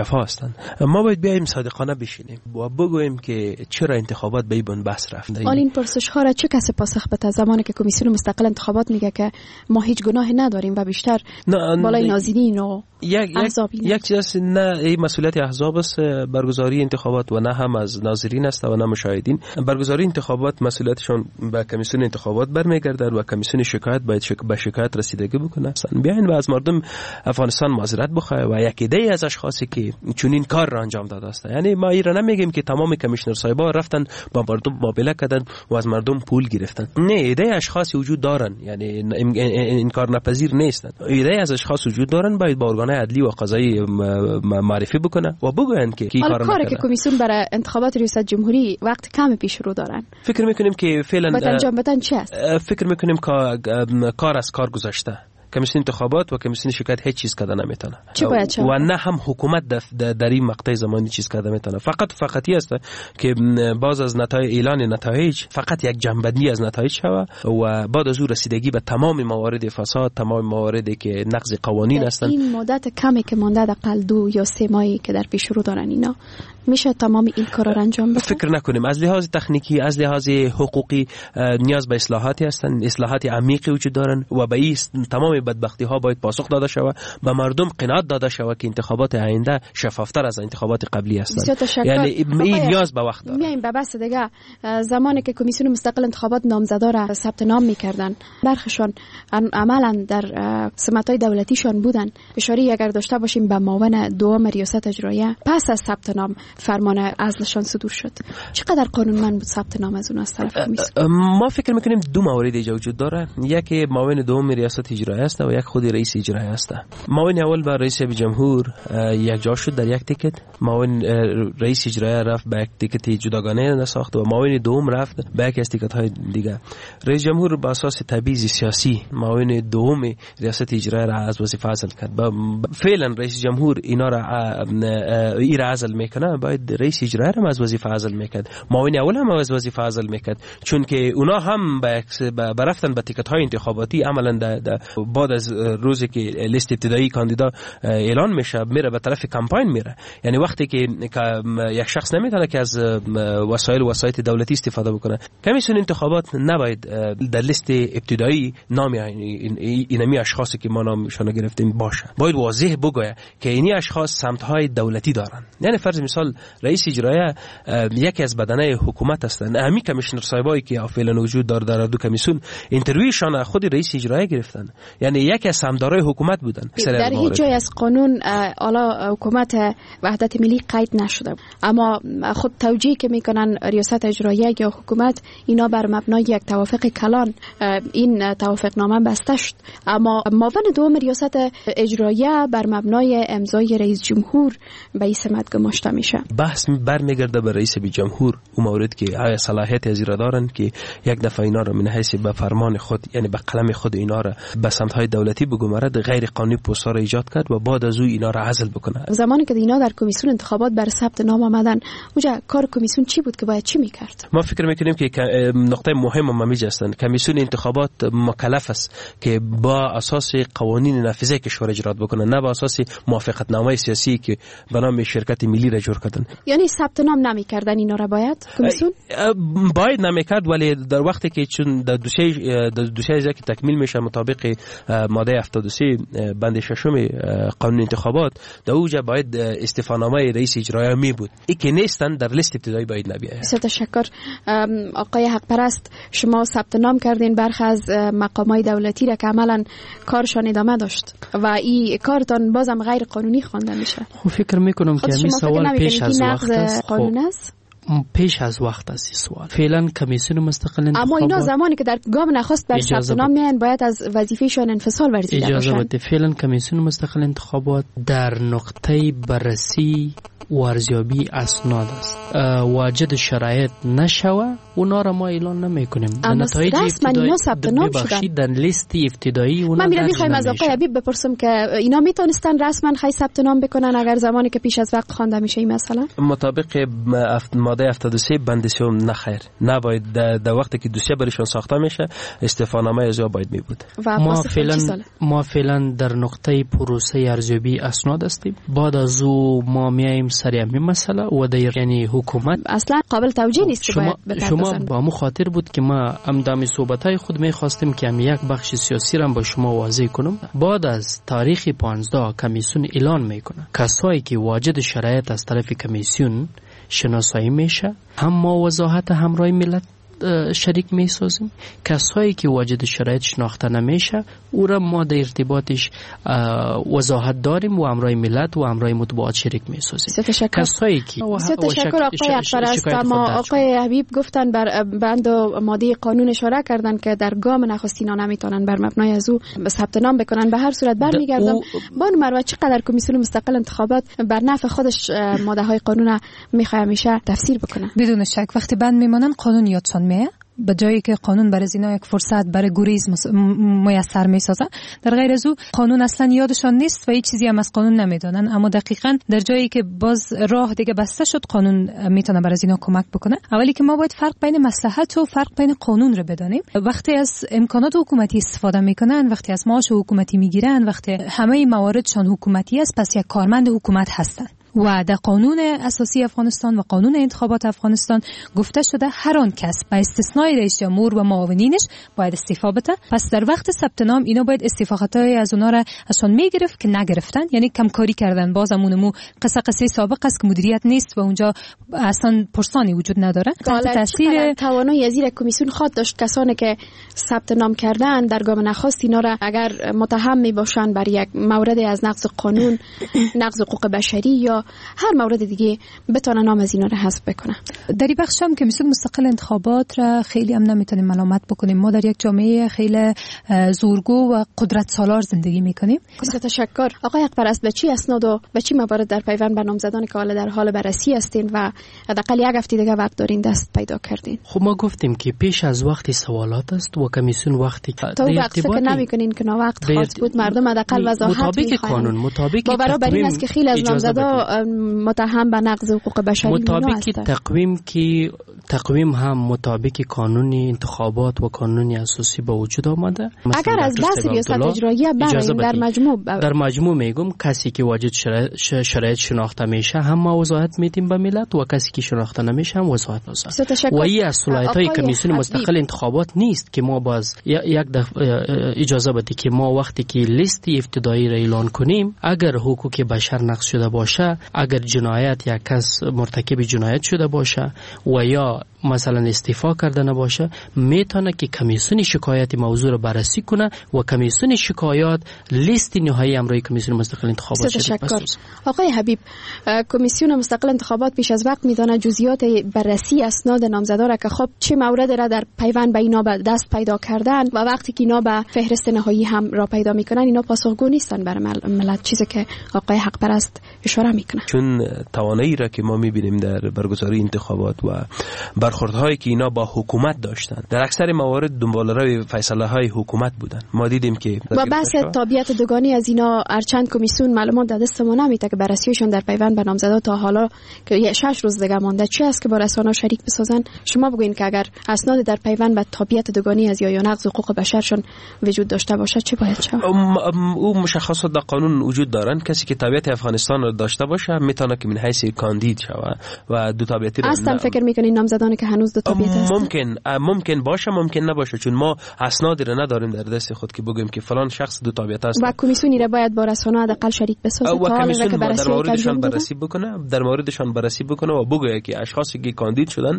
طرف‌ها هستند. ما باید بیایم صادقانه بشینیم و بگوییم که چرا انتخابات به این بحث رفت. حالا این پرسش‌ها را چه کسی پاسخ بده زمانی که کمیسیون مستقل انتخابات میگه که ما هیچ گناهی نداریم و بیشتر بالای نازنین و یک یک, یک چیز نه این مسئولیت احزاب است برگزاری انتخابات و نه هم از ناظرین است و نه مشاهدین. برگزاری انتخابات مسئولیتشون به کمیسیون انتخابات برمیگردد و کمیسیون شکایت باید شک... به شکایت رسیدگی بکنه. بیاین و از مردم افغانستان معذرت بخواه و یک عده از اشخاصی که چنین کار را انجام داده است. یعنی ما ایرا نمیگیم که تمام کمیشنر صاحبا رفتن با مردم مقابله کردن و از مردم پول گرفتن. نه، عده اشخاصی وجود دارن، یعنی انکار ناپذیر نیستن. عده از اشخاص وجود دارن، باید با ارگان‌های عدلی و قضایی معرفی بکنه و بگوین که کی کار نکرده. که کمیسیون برای انتخابات ریاست جمهوری وقت کم پیش رو دارن. فکر میکنیم که فعلا باید انجام بدن چی است؟ فکر میکنیم که کار از کار گذشته. کمیسیون انتخابات و کمیسیون شکایت هیچ چیز کرده نمیتونه و نه هم حکومت در این مقطع زمانی چیز کرده نمیتونه. فقط فقطی است که باز از نتایج اعلان نتایج فقط یک جنبندی از نتایج شود و بعد از او رسیدگی به تمام موارد فساد، تمام مواردی که نقض قوانین هستند. این مدت کمی که مانده حداقل دو یا سه ماهی که در پیش رو دارن اینا میشه تمام این کارا را انجام بده؟ فکر نکنیم. از لحاظ تکنیکی، از لحاظ حقوقی نیاز به اصلاحاتی هستند، اصلاحات عمیقی وجود دارن و به این تمام بدبختی ها باید پاسخ داده شود، به مردم قناعت داده شود که انتخابات آینده شفافتر از انتخابات قبلی هستند. یعنی این نیاز به وقت داره. میایم به بحث دیگه. زمانی که کمیسیون مستقل انتخابات نامزدا را ثبت نام میکردن، برخشان عملا در سمت‌های دولتیشان بودن. اشاره اگر داشته باشیم به معاون دوم ریاست اجراییه، پس از ثبت نام فرمان عزلشان صدور شد. چقدر قانونمند بود ثبت نام از اون از طرف کمیسیون؟ ما فکر میکنیم دو مورد اینجا وجود داره. یکی معاون دوم ریاست اجرایی است و یک خود رئیس اجرایی است. معاون اول با رئیس جمهور یک جا شد در یک تیکت. معاون رئیس اجرایی رفت به یک تیکت جداگانه نساخت و معاون دوم رفت به یک از تیکت های دیگه. رئیس جمهور با اساس تبعیض سیاسی معاون دوم ریاست اجرایی را از وظیفه عزل کرد. فعلا رئیس جمهور اینا را ای را عزل میکنه، باید رئیس اجرایی هم از وظیفه عزل میکرد، معاون اول هم از وظیفه عزل میکرد، چون که اونا هم به رفتن به تیکت های انتخاباتی عملا بعد از روزی که لیست ابتدایی کاندیدا اعلان میشه میره به طرف کمپاین میره. یعنی وقتی که یک شخص نمیتونه که از وسایل وسایط دولتی استفاده بکنه، کمیسیون انتخابات نباید در لیست ابتدایی نام اینمی اشخاصی که ما نامشون گرفتیم باشه. باید واضح بگه که اینی اشخاص سمت های دولتی دارن. یعنی فرض مثال رئیس اجرایی یکی از بدنه حکومت هستند. همین کمیشنر صاحبایی که فعلا وجود داره در دو کمیسیون اینترویوشان خود رئیس اجرایی گرفتن، یعنی یکی از سهامدارای حکومت بودن. در هیچ جای از قانون اعلی حکومت وحدت ملی قید نشده، اما خود توجیه که میکنن ریاست اجرایی یا حکومت اینا بر مبنای یک توافق کلان این توافق نامه بسته شد، اما معاون دوم ریاست اجرایی بر مبنای امضای رئیس جمهور به این سمت گماشته میشه. بحث برمیگرده به رئیس جمهور اون مورد که آیا صلاحیت از ایرا دارن که یک دفعه اینا رو من حیث به فرمان خود یعنی به قلم خود اینا رو به سمت های دولتی بگمارد، غیر قانونی پست‌ها را ایجاد کرد و بعد از او اینا را عزل بکنه. زمانی که اینا در کمیسیون انتخابات بر ثبت نام آمدن، اونجا کار کمیسیون چی بود که باید چی میکرد؟ ما فکر میکنیم که نقطه مهم و ممیز هستند. کمیسیون انتخابات مکلف است که با اساس قوانین نافذه کشور اجرات بکنه، نه با اساس موافقت نامه سیاسی که به نام شرکت ملی را جور کردن. یعنی ثبت نام نمیکردن اینا را باید کمیسیون باید نمیکرد، ولی در وقتی که چون در دوسیه در دوسیه که تکمیل میشه مطابق ماده هفتاد و سه بند ششم قانون انتخابات، در اوجا باید استعفانامه رئیس اجرایی می بود. این که نیستن در لیست ابتدایی باید نبیاید. بسیار تشکر آقای حق پرست. شما ثبت نام کردین برخی از مقامات دولتی را که عملا کارشان ادامه داشت و این کارتان بازم غیر قانونی خوانده میشه. خب فکر میکنم که این سوال پیش از وقت است. قانون است. پیش از وقت است این سوال. فعلا کمیسیون مستقل انتخابات، اما اینا زمانی که در گام نخست بر ثبت نام میان باید از وظیفه‌شان انفصال ورزیده باشند. اجازه بده. فعلا کمیسیون مستقل انتخابات در نقطه بررسی و ارزیابی اسناد است. واجد شرایط نشوه اونا را ما اعلان نمیکنیم. نتایج ابتدایی ثبت نام شدن در لیست ابتدایی اونا. من میخوایم از آقای حبیب بپرسم که اینا میتونستن رسما خی ثبت نام بکنن اگر زمانی که پیش از وقت خوانده میشه این مثلا؟ مطابق ماده هفتاد و سه بند سوم نه خیر، نباید در وقتی که دوسیه برشون ساخته میشه استعفانامه از یا باید می بود. ما فعلا ما فعلا در نقطه پروسه ارزیابی اسناد هستیم. بعد از او ما میایم سر همین مسئله و در یعنی حکومت اصلا قابل توجیه نیست. شما شما با مو خاطر بود که ما امدامی صحبتای خود میخواستیم که هم یک بخش سیاسی را با شما واضح کنم. بعد از تاریخ پانزده کمیسیون اعلان میکنه کسایی که واجد شرایط از طرف کمیسیون شناسایی میشه، هم ما وضاحت همراه ملت شریک می سازیم. کسایی که واجد شرایط شناخته نمیشه او را ما در ارتباطش وضاحت داریم و همراه ملت و همراه مطبوعات شریک می سازیم. کسایی که تشکر آقای اکبرست. اما آقای حبیب گفتن بر بند و ماده قانون اشاره کردن که در گام نخستینا نمیتونن بر مبنای از او ثبت نام بکنن. به هر صورت برمیگردم بانو مروه چقدر کمیسیون مستقل انتخابات بر نفع خودش ماده های قانون میخواد همیشه تفسیر بکنه؟ بدون شک وقتی بند میمانن قانون یادشان میه، به جایی که قانون برای اینا یک فرصت برای گریز میسر میسازه، در غیر از او قانون اصلا یادشان نیست و هیچ چیزی هم از قانون نمیدونن. اما دقیقاً در جایی که باز راه دیگه بسته شد قانون میتونه برای اینا کمک بکنه. اولی که ما باید فرق بین مصلحت و فرق بین قانون رو بدانیم. وقتی از امکانات حکومتی استفاده میکنن، وقتی از معاش حکومتی میگیرن، وقتی همه مواردشان حکومتی است، پس یک کارمند حکومت هستن. و در قانون اساسی افغانستان و قانون انتخابات افغانستان گفته شده هر آن کس به استثنای رئیس جمهور و معاونینش باید استعفا بده. پس در وقت ثبت نام اینا باید استعفاهای از اونا را ازشان میگرفت که نگرفتن، یعنی کمکاری کردن. بازمونمو قصه قصه سابق است که مدیریت نیست و اونجا اصلا پرسانی وجود نداره. تحت تاثیر توانایی از این کمیسیون خواد داشت کسانی که ثبت نام کردن در گام نخست اینا را اگر متهم می باشن بر یک مورد از نقض قانون، نقض حقوق بشری یا هر مورد دیگه بتونه نام از اینا رو حذف بکنه. در این بخش هم که کمیسیون مستقل انتخابات را خیلی هم نمیتونیم ملامت بکنیم. ما در یک جامعه خیلی زورگو و قدرت سالار زندگی میکنیم. تشکر. آقای اکبرست، به چی اسناد و به چی موارد در پیوند به نامزدان که حالا در حال بررسی هستین و حداقل یک هفته دیگه وقت دارین دست پیدا کردین؟ خب ما گفتیم که پیش از وقتی سوالات است و کمیسیون وقتی تو وقتی که نمیکنین که نا وقت خاص بود مردم حداقل وضاحت مطابق قانون مطابق باور بر این است که خیلی از نامزدا متهم به نقض حقوق بشری مطابق تقویم که تقویم هم مطابق قانون انتخابات و قانون اساسی به وجود آمده. اگر از دست ریاست اجرایی بریم در مجموع ب... در مجموع میگم کسی که واجد شرایط شناخته میشه هم ما وضاحت میدیم به ملت و کسی که شناخته نمیشه هم وضاحت میدیم. و این از صلاحیت‌های کمیسیون مستقل انتخابات نیست که ما باز یک اجازه بدی که ما وقتی که لیست ابتدایی را اعلان کنیم اگر حقوق بشر نقض شده باشه، اگر جنایت یا کس مرتکب جنایت شده باشه و یا مثلا استعفا کرده نباشه، میتونه که کمیسیون شکایت موضوع رو بررسی کنه و کمیسیون شکایات لیست نهایی امرای کمیسیون مستقل انتخابات شده. آقای حبیب، کمیسیون مستقل انتخابات پیش از وقت میدونه جزئیات بررسی اسناد نامزدا را که خب چه مورد را در پیوند به اینا به دست پیدا کردن و وقتی که اینا به فهرست نهایی هم را پیدا میکنن اینا پاسخگو نیستن برای ملت، چیزی که آقای حقپرست اشاره میکنه. چون توانایی را که ما میبینیم در برگزاری انتخابات و برخوردهایی که اینا با حکومت داشتن در اکثر موارد دنباله‌روی فیصله‌های حکومت بودن. ما دیدیم که با بحث تابعیت دوگانی از اینا ارچند کمیسیون معلومات در دست ما نمیده که بررسیشون در پیوند به نامزدا تا حالا که شش روز دیگه مونده چی است که با رسانه‌ها شریک بسازن. شما بگوین که اگر اسناد در پیوند به تابعیت دوگانی از یا یا نقض حقوق بشرشون وجود داشته باشه چه باید شود؟ او مشخصات در قانون وجود دارن. کسی که تابعیت افغانستان را داشته باشه میتونه که من حیث کاندید شود و دو تابعیتی را اصلا فکر میکنین نامزدانی که هنوز دو تابعیت هستن؟ ممکن ممکن باشه ممکن نباشه، چون ما اسنادی را نداریم در دست خود که بگیم که فلان شخص دو تابعیت است. و کمیسیونی را باید با رسانه‌ها حداقل شریک بسازه و کمیسیون در موردشان بررسی بکنه در موردشان بررسی بکنه و بگه که اشخاصی که کاندید شدن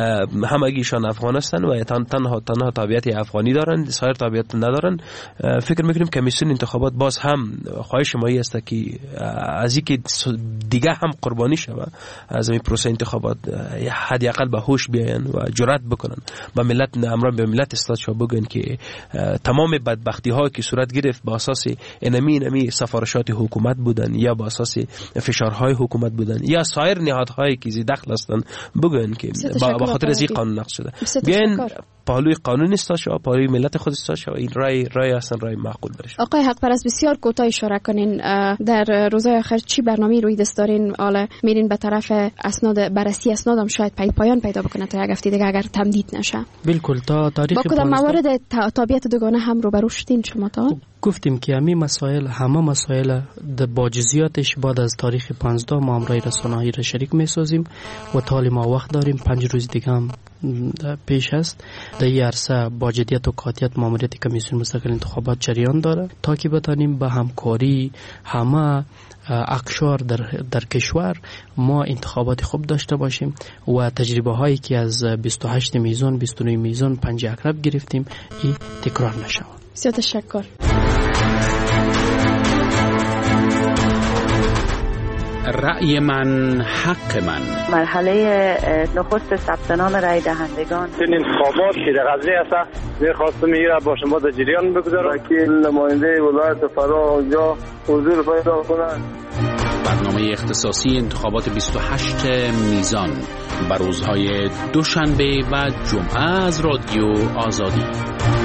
همگیشان افغان هستند و تنها تنها تابعیت افغانی دارند، سایر تابعیت ندارند. فکر میکنیم کمیسیون انتخابات باز هم خواهش ما است که از اینکه دیگه هم قربانی شود از این پروسه انتخابات حداقل به هوش پشت بیاین و جرأت بکنن با ملت امرا به ملت استاد شاه بگن که تمام بدبختی ها که صورت گرفت با اساس انمی انمی سفارشات حکومت بودن یا با اساس فشارهای حکومت بودن یا سایر نهادهایی که زی دخل هستن بگن که با خاطر از این قانون نقض شده. بیاین پالوی قانون استاد شاه، پالوی ملت خود استاد شاه، این رای رای اصلا رای معقول برش. آقای حق پرست بسیار کوتاه اشاره کنین در روزهای آخر چی برنامه روی دست دارین؟ حالا میرین به طرف اسناد، بررسی اسناد هم شاید پای پایان پیدا بکنه تا یک هفته دیگه اگر تمدید نشه. بالکل تا تاریخ با کدام موارد تابعیت دوگانه هم روبرو شدین شما تا؟ گفتیم که همین مسائل همه مسائل با جزئیاتش بعد از تاریخ پانزده ما امرای رسانه‌ای را شریک می‌سازیم و تا ما وقت داریم پنج روز دیگه هم پیش است. در این عرصه با جدیت و قاطعیت ماموریت کمیسیون مستقل انتخابات جریان داره تا که بتانیم به همکاری همه اقشار در, در کشور ما انتخابات خوب داشته باشیم و تجربه هایی که از بیست و هشت میزان بیست و نه میزان پنج اقرب گرفتیم این تکرار نشود. بسیار تشکر. رأی من حق من. مرحله نخست ثبت نام رأی دهندگان این انتخابات که در قضیه است می‌خواستم این را با شما در جریان بگذارم که نماینده ولایت فرا اونجا حضور پیدا کنند. برنامه اختصاصی انتخابات بیست و هشت میزان بر روزهای دوشنبه و جمعه از رادیو آزادی.